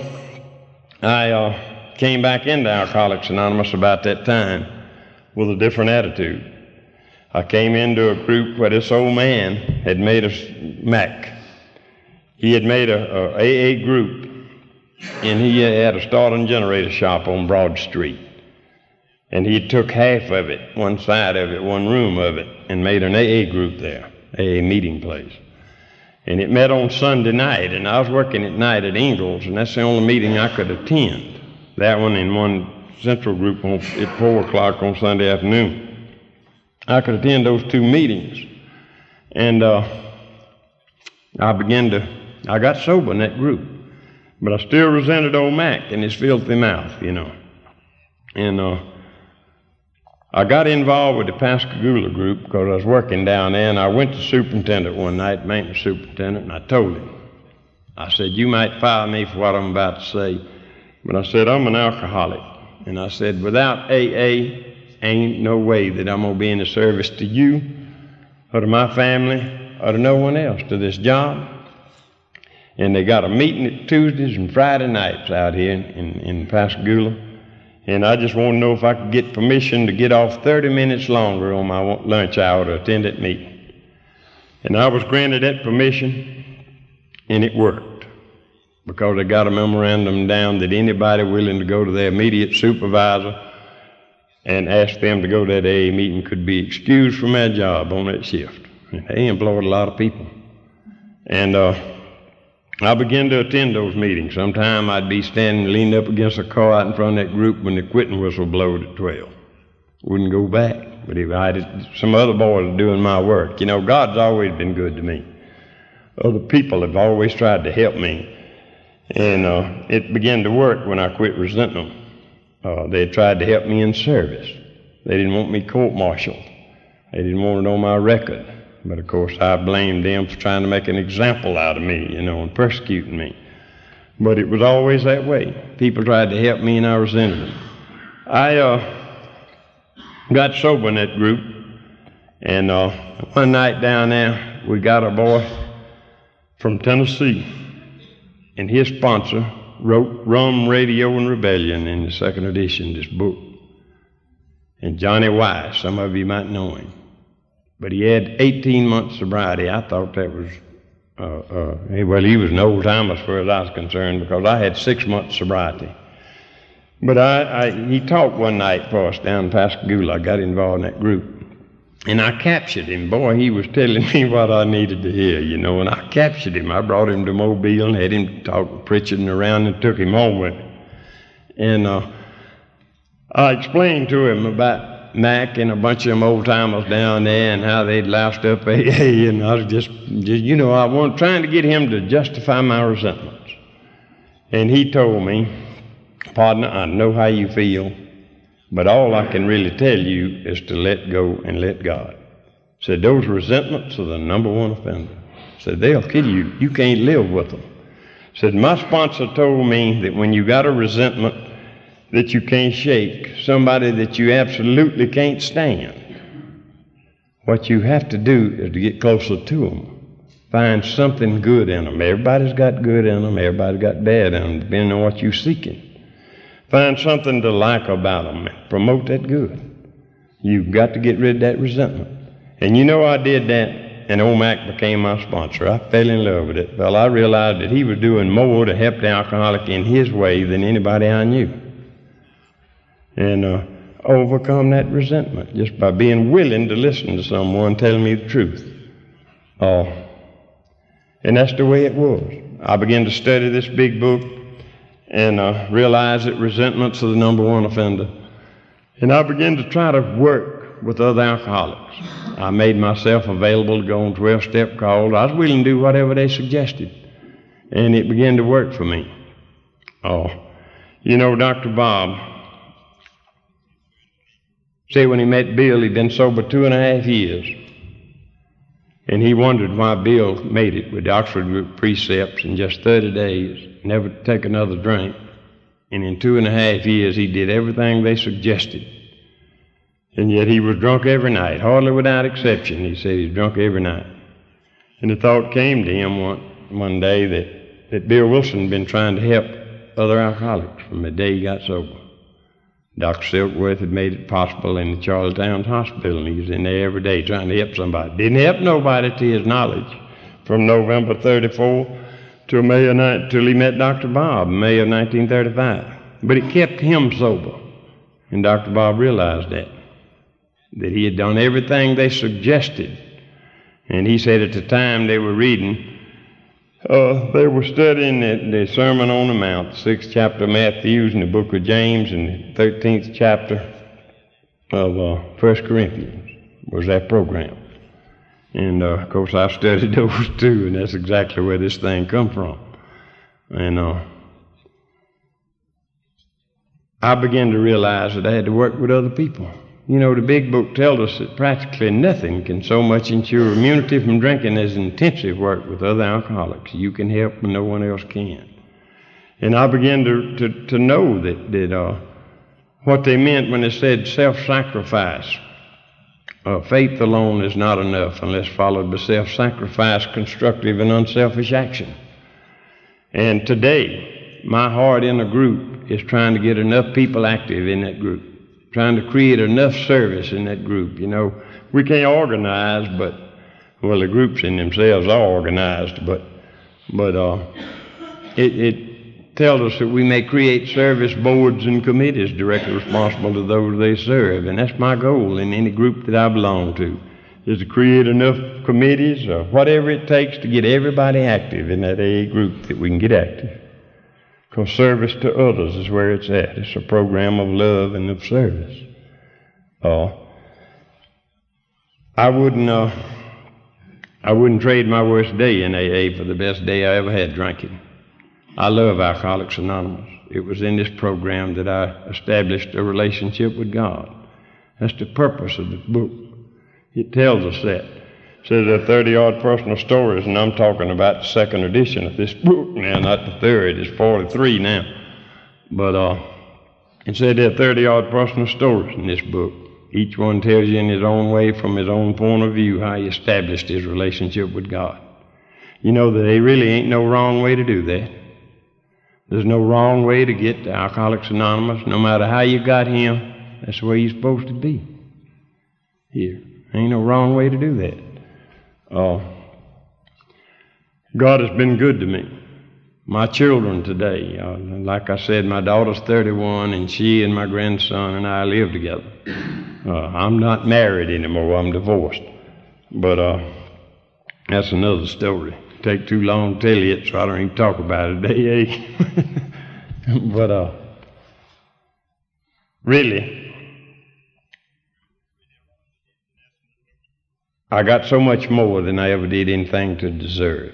Speaker 1: I came back into Alcoholics Anonymous about that time with a different attitude. I came into a group where this old man had made a Mac. He had made a AA group, and he had a starting generator shop on Broad Street. And he took half of it, one side of it, one room of it, and made an AA group there, AA meeting place. And it met on Sunday night, and I was working at night at Ingalls, and that's the only meeting I could attend. That one and one central group at 4 o'clock on Sunday afternoon. I could attend those two meetings. And I got sober in that group. But I still resented old Mac and his filthy mouth, you know. And I got involved with the Pascagoula group because I was working down there, and I went to the superintendent one night, maintenance superintendent, and I told him. I said, you might fire me for what I'm about to say, but I said, I'm an alcoholic. And I said, without AA, ain't no way that I'm going to be in the service to you or to my family or to no one else, to this job. And they got a meeting at Tuesdays and Friday nights out here in Pascagoula. And I just want to know if I could get permission to get off 30 minutes longer on my lunch hour to attend that meeting. And I was granted that permission, and it worked. Because I got a memorandum down that anybody willing to go to their immediate supervisor and ask them to go to that AA meeting could be excused from their job on that shift. And they employed a lot of people. And I began to attend those meetings. Sometime I'd be standing, leaned up against a car out in front of that group when the quitting whistle blowed at 12. Wouldn't go back. But if I had some other boys doing my work. You know, God's always been good to me. Other people have always tried to help me. And it began to work when I quit resenting them. They tried to help me in service. They didn't want me court-martialed. They didn't want it on my record. But, of course, I blamed them for trying to make an example out of me, you know, and persecuting me. But it was always that way. People tried to help me and I resented them. I got sober in that group, and one night down there, we got a boy from Tennessee, and his sponsor wrote Rum, Radio, and Rebellion in the second edition of this book. And Johnny Wise, some of you might know him. But he had 18 months sobriety. I thought that was, well, he was an old timer as far as I was concerned, because I had 6 months sobriety. But he talked one night for us down in Pascagoula. I got involved in that group. And I captured him. Boy, he was telling me what I needed to hear, you know, and I captured him. I brought him to Mobile and had him talk, preaching around, and took him home with me. And I explained to him about Mac and a bunch of them old-timers down there and how they'd loused up AA, and I was just you know, I was trying to get him to justify my resentments. And he told me, "Partner, I know how you feel, but all I can really tell you is to let go and let God." Said, "Those resentments are the number one offender." Said, "They'll kill you. You can't live with them." Said, "My sponsor told me that when you got a resentment that you can't shake, somebody that you absolutely can't stand, what you have to do is to get closer to them. Find something good in them. Everybody's got good in them. Everybody's got bad in them, depending on what you're seeking. Find something to like about them and promote that good. You've got to get rid of that resentment." And you know, I did that, and old Mac became my sponsor. I fell in love with it. Well, I realized that he was doing more to help the alcoholic in his way than anybody I knew. And overcome that resentment just by being willing to listen to someone telling me the truth. And that's the way it was. I began to study this big book and realized that resentment's are the number one offender. And I began to try to work with other alcoholics. I made myself available to go on 12-step calls. I was willing to do whatever they suggested. And it began to work for me. You know, Dr. Bob said when he met Bill, he'd been sober 2.5 years. And he wondered why Bill made it with the Oxford Group precepts in just 30 days, never take another drink. And in 2.5 years, he did everything they suggested. And yet he was drunk every night, hardly without exception. He said he's drunk every night. And the thought came to him one day that Bill Wilson had been trying to help other alcoholics from the day he got sober. Dr. Silkworth had made it possible in the Charlottetown Hospital, and he was in there every day trying to help somebody. Didn't help nobody to his knowledge from November 34 till he met Dr. Bob in May of 1935. But it kept him sober, and Dr. Bob realized that he had done everything they suggested. And he said at the time they were reading, they were studying the Sermon on the Mount, the 6th chapter of Matthew and the book of James, and the 13th chapter of 1 Corinthians was that program. And, of course, I studied those too, and that's exactly where this thing come from. And I began to realize that I had to work with other people. You know, the big book tells us that practically nothing can so much ensure immunity from drinking as intensive work with other alcoholics. You can help when no one else can. And I began to know that what they meant when they said self-sacrifice. Faith alone is not enough unless followed by self-sacrifice, constructive and unselfish action. And today, my heart in a group is trying to get enough people active in that group, trying to create enough service in that group. You know, we can't organize, well, the groups in themselves are organized, but it tells us that we may create service boards and committees directly responsible to those they serve. And that's my goal in any group that I belong to, is to create enough committees or whatever it takes to get everybody active in that AA group that we can get active. Because service to others is where it's at. It's a program of love and of service. I wouldn't trade my worst day in AA for the best day I ever had drinking. I love Alcoholics Anonymous. It was in this program that I established a relationship with God. That's the purpose of the book. It tells us that. Says there are 30-odd personal stories, and I'm talking about the second edition of this book now, not the third. It's 43 now. But it said there are 30-odd personal stories in this book. Each one tells you in his own way, from his own point of view, how he established his relationship with God. You know that there really ain't no wrong way to do that. There's no wrong way to get to Alcoholics Anonymous. No matter how you got him, that's the way you're supposed to be. Here. Ain't no wrong way to do that. God has been good to me. My children today, like I said, my daughter's 31, and she and my grandson and I live together. I'm not married anymore. I'm divorced. But that's another story. Take too long to tell you it, so I don't even talk about it today, eh? But really, I got so much more than I ever did anything to deserve.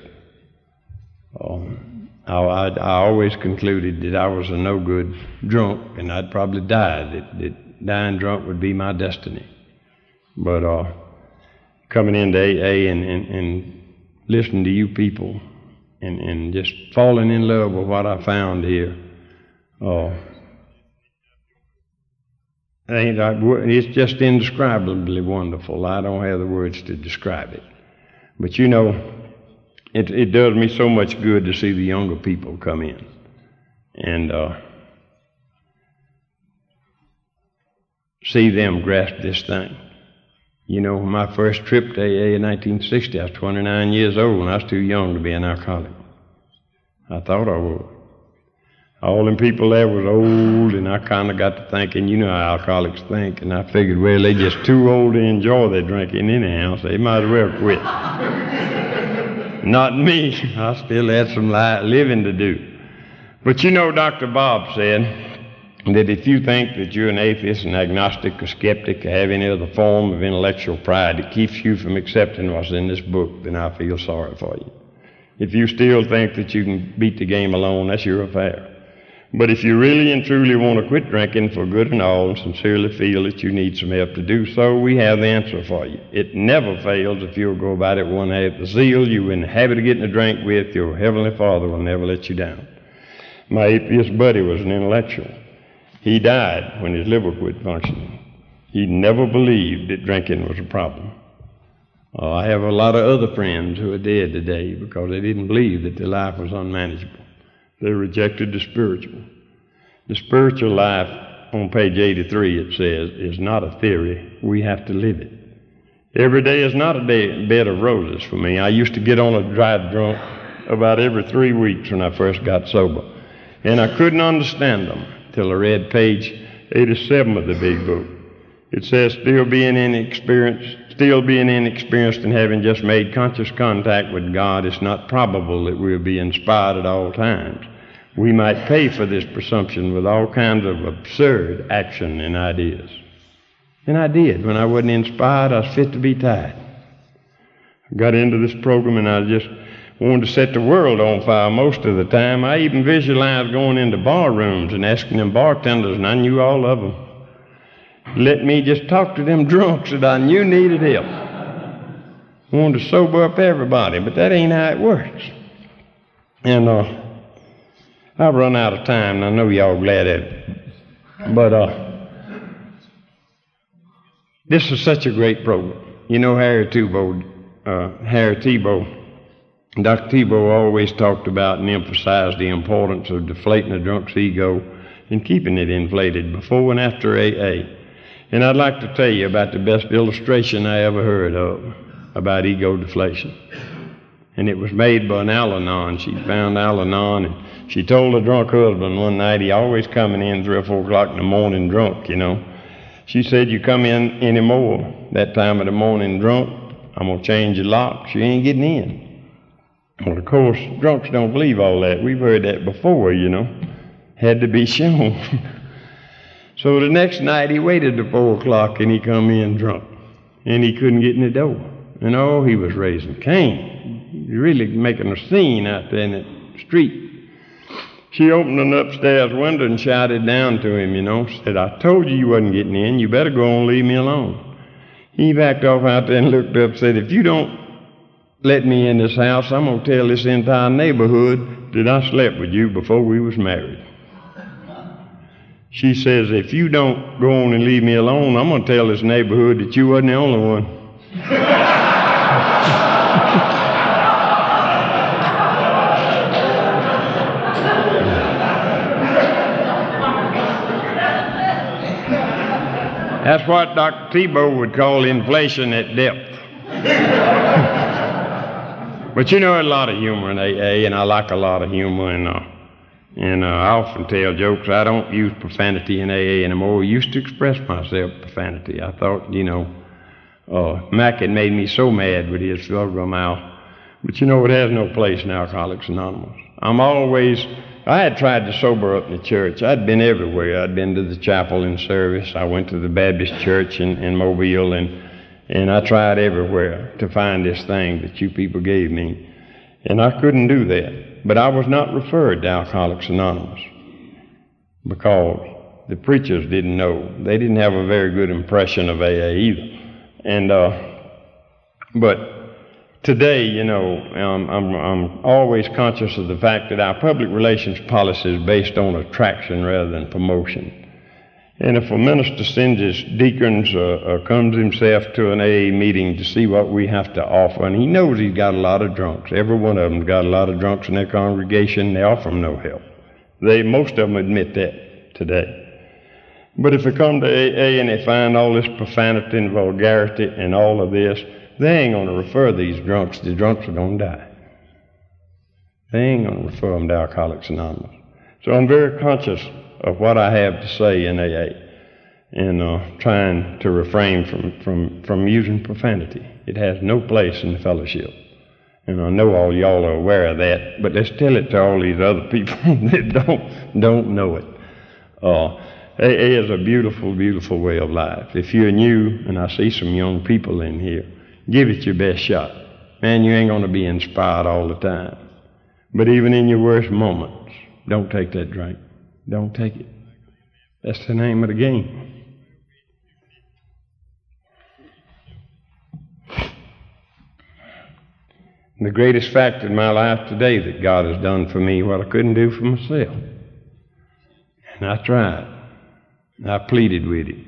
Speaker 1: I always concluded that I was a no-good drunk, and I'd probably die, that dying drunk would be my destiny. But coming into AA and listening to you people and just falling in love with what I found here, it's just indescribably wonderful. I don't have the words to describe it. But you know, it does me so much good to see the younger people come in. And see them grasp this thing. You know, my first trip to AA in 1960, I was 29 years old, and I was too young to be an alcoholic. I thought I would. All them people there was old, and I kind of got to thinking, you know how alcoholics think, and I figured, well, they're just too old to enjoy their drinking anyhow, so they might as well quit. Not me. I still had some living to do. But you know, Dr. Bob said that if you think that you're an atheist, an agnostic, a skeptic, or have any other form of intellectual pride that keeps you from accepting what's in this book, then I feel sorry for you. If you still think that you can beat the game alone, that's your affair. But if you really and truly want to quit drinking for good and all, and sincerely feel that you need some help to do so, we have the answer for you. It never fails if you'll go about it one half the zeal you're in the habit of getting a drink with. Your Heavenly Father will never let you down. My atheist buddy was an intellectual. He died when his liver quit functioning. He never believed that drinking was a problem. I have a lot of other friends who are dead today because they didn't believe that their life was unmanageable. They rejected the spiritual. The spiritual life, on page 83, it says, is not a theory. We have to live it. Every day is not a bed of roses for me. I used to get on a drive drunk about every 3 weeks when I first got sober. And I couldn't understand them till I read page 87 of the big book. It says, still being inexperienced and having just made conscious contact with God, it's not probable that we'll be inspired at all times. We might pay for this presumption with all kinds of absurd action and ideas. And I did. When I wasn't inspired, I was fit to be tied. I got into this program and I just wanted to set the world on fire most of the time. I even visualized going into bar rooms and asking them bartenders, and I knew all of them, let me just talk to them drunks that I knew needed help. I wanted to sober up everybody, but that ain't how it works. And I've run out of time, and I know y'all glad at it. But this is such a great program. You know Harry Tiebout, Dr. Tiebout always talked about and emphasized the importance of deflating a drunk's ego and keeping it inflated before and after AA. And I'd like to tell you about the best illustration I ever heard of about ego deflation. And it was made by an Al-Anon. She found Al-Anon, and she told her drunk husband one night, he always coming in 3 or 4 o'clock in the morning drunk, you know. She said, you come in anymore that time of the morning drunk, I'm going to change your locks. You ain't getting in. Well, of course, drunks don't believe all that. We've heard that before, you know. Had to be shown. So the next night he waited till 4 o'clock and he come in drunk. And he couldn't get in the door. And oh, he was raising Cain. He was really making a scene out there in the street. She opened an upstairs window and shouted down to him, you know, said, I told you wasn't getting in. You better go on and leave me alone. He backed off out there and looked up and said, if you don't let me in this house, I'm going to tell this entire neighborhood that I slept with you before we was married. She says, if you don't go on and leave me alone, I'm going to tell this neighborhood that you wasn't the only one. That's what Dr. Tebow would call inflation at depth. But you know, there's a lot of humor in AA, and I like a lot of humor, and I often tell jokes. I don't use profanity in AA anymore. I used to express myself profanity. I thought, Mac had made me so mad with his vulgar mouth. But you know, it has no place in Alcoholics Anonymous. I had tried to sober up in the church. I'd been everywhere. I'd been to the chapel in service. I went to the Baptist church in Mobile, and I tried everywhere to find this thing that you people gave me. And I couldn't do that. But I was not referred to Alcoholics Anonymous because the preachers didn't know. They didn't have a very good impression of AA either. But today, I'm always conscious of the fact that our public relations policy is based on attraction rather than promotion. And if a minister sends his deacons or comes himself to an AA meeting to see what we have to offer, and he knows he's got a lot of drunks. Every one of them's got a lot of drunks in their congregation. They offer them no help. Most of them admit that today. But if they come to AA and they find all this profanity and vulgarity and all of this, they ain't going to refer these drunks. The drunks are going to die. They ain't going to refer them to Alcoholics Anonymous. So I'm very conscious of what I have to say in AA and trying to refrain from using profanity. It has no place in the fellowship. And I know all y'all are aware of that, but let's tell it to all these other people that don't know it. AA is a beautiful, beautiful way of life. If you're new, and I see some young people in here, give it your best shot. Man, you ain't going to be inspired all the time. But even in your worst moments, don't take that drink. Don't take it. That's the name of the game. The greatest fact in my life today that God has done for me what I couldn't do for myself. And I tried. I pleaded with Him.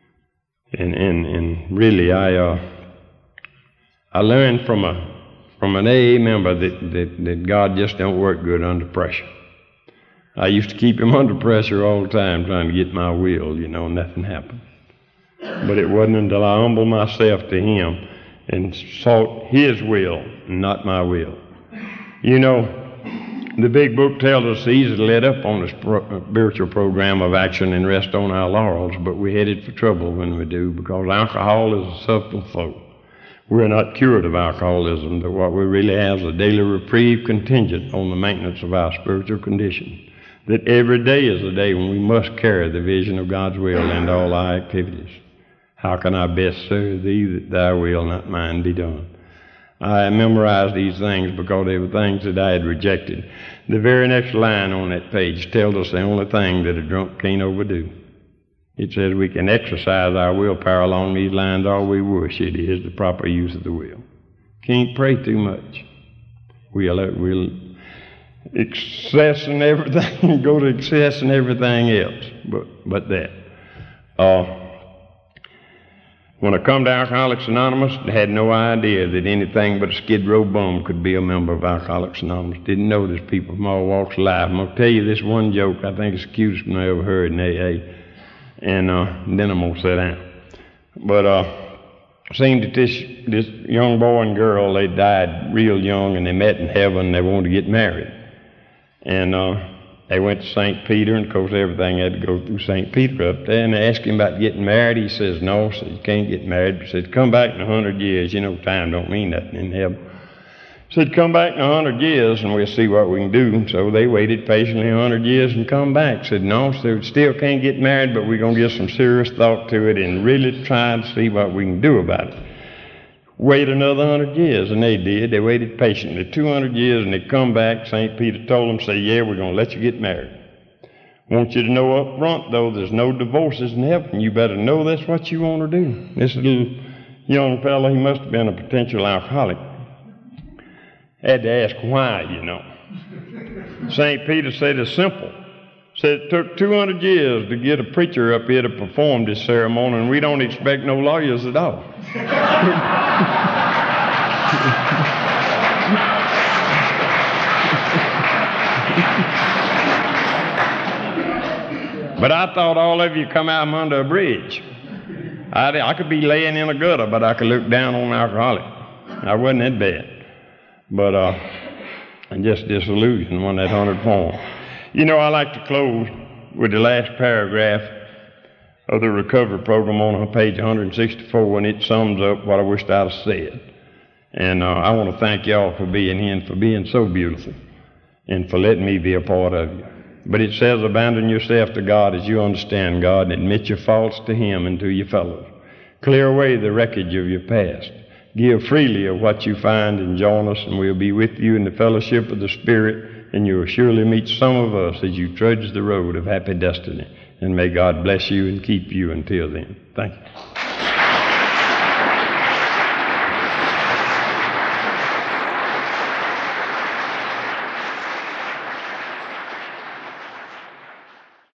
Speaker 1: And really, I learned from an AA member that God just don't work good under pressure. I used to keep him under pressure all the time trying to get my will, nothing happened. But it wasn't until I humbled myself to Him and sought His will, not my will. The big book tells us it's easy to let up on the spiritual program of action and rest on our laurels, but we're headed for trouble when we do, because alcohol is a subtle foe. We're not cured of alcoholism, but what we really have is a daily reprieve contingent on the maintenance of our spiritual condition. That every day is a day when we must carry the vision of God's will into all our activities. How can I best serve Thee that Thy will, not mine, be done? I memorized these things because they were things that I had rejected. The very next line on that page tells us the only thing that a drunk can't overdo. It says we can exercise our willpower along these lines all we wish. It is the proper use of the will. Can't pray too much. We'll excess and everything, go to excess and everything else, but that. When I come to Alcoholics Anonymous, I had no idea that anything but a Skid Row bum could be a member of Alcoholics Anonymous. Didn't know there's people from all walks of life. I'm going to tell you this one joke I think it's the cutest one I ever heard in AA, and then I'm going to sit down. But it seemed that this young boy and girl, they died real young, and they met in heaven, and they wanted to get married. And they went to St. Peter, and of course everything had to go through St. Peter up there, and they asked him about getting married. He says, no, said, you can't get married. He said, come back in 100 years. Time don't mean nothing in heaven. He said, come back in 100 years, and we'll see what we can do. So they waited patiently 100 years and come back. Said, no, so still can't get married, but we're going to give some serious thought to it and really try to see what we can do about it. Wait another 100 years, and they did. They waited patiently 200 years, and they come back. St. Peter told them, say, yeah, we're going to let you get married. Want you to know up front, though, there's no divorces in heaven. You better know that's what you want to do. This little young fellow, he must have been a potential alcoholic. Had to ask why, you know. St. Peter said it's simple. Said it took 200 years to get a preacher up here to perform this ceremony, and we don't expect no lawyers at all. But I thought all of you come out from under a bridge. I could be laying in a gutter, but I could look down on an alcoholic. I wasn't that bad. But I'm just disillusioned on that 100 form. You know, I like to close with the last paragraph of the recovery program on page 164, and it sums up what I wished I'd have said. And I want to thank y'all for being here and for being so beautiful and for letting me be a part of you. But it says, abandon yourself to God as you understand God, and admit your faults to Him and to your fellows. Clear away the wreckage of your past. Give freely of what you find and join us, and we'll be with you in the fellowship of the Spirit, and you will surely meet some of us as you trudge the road of happy destiny. And may God bless you and keep you until then. Thank you.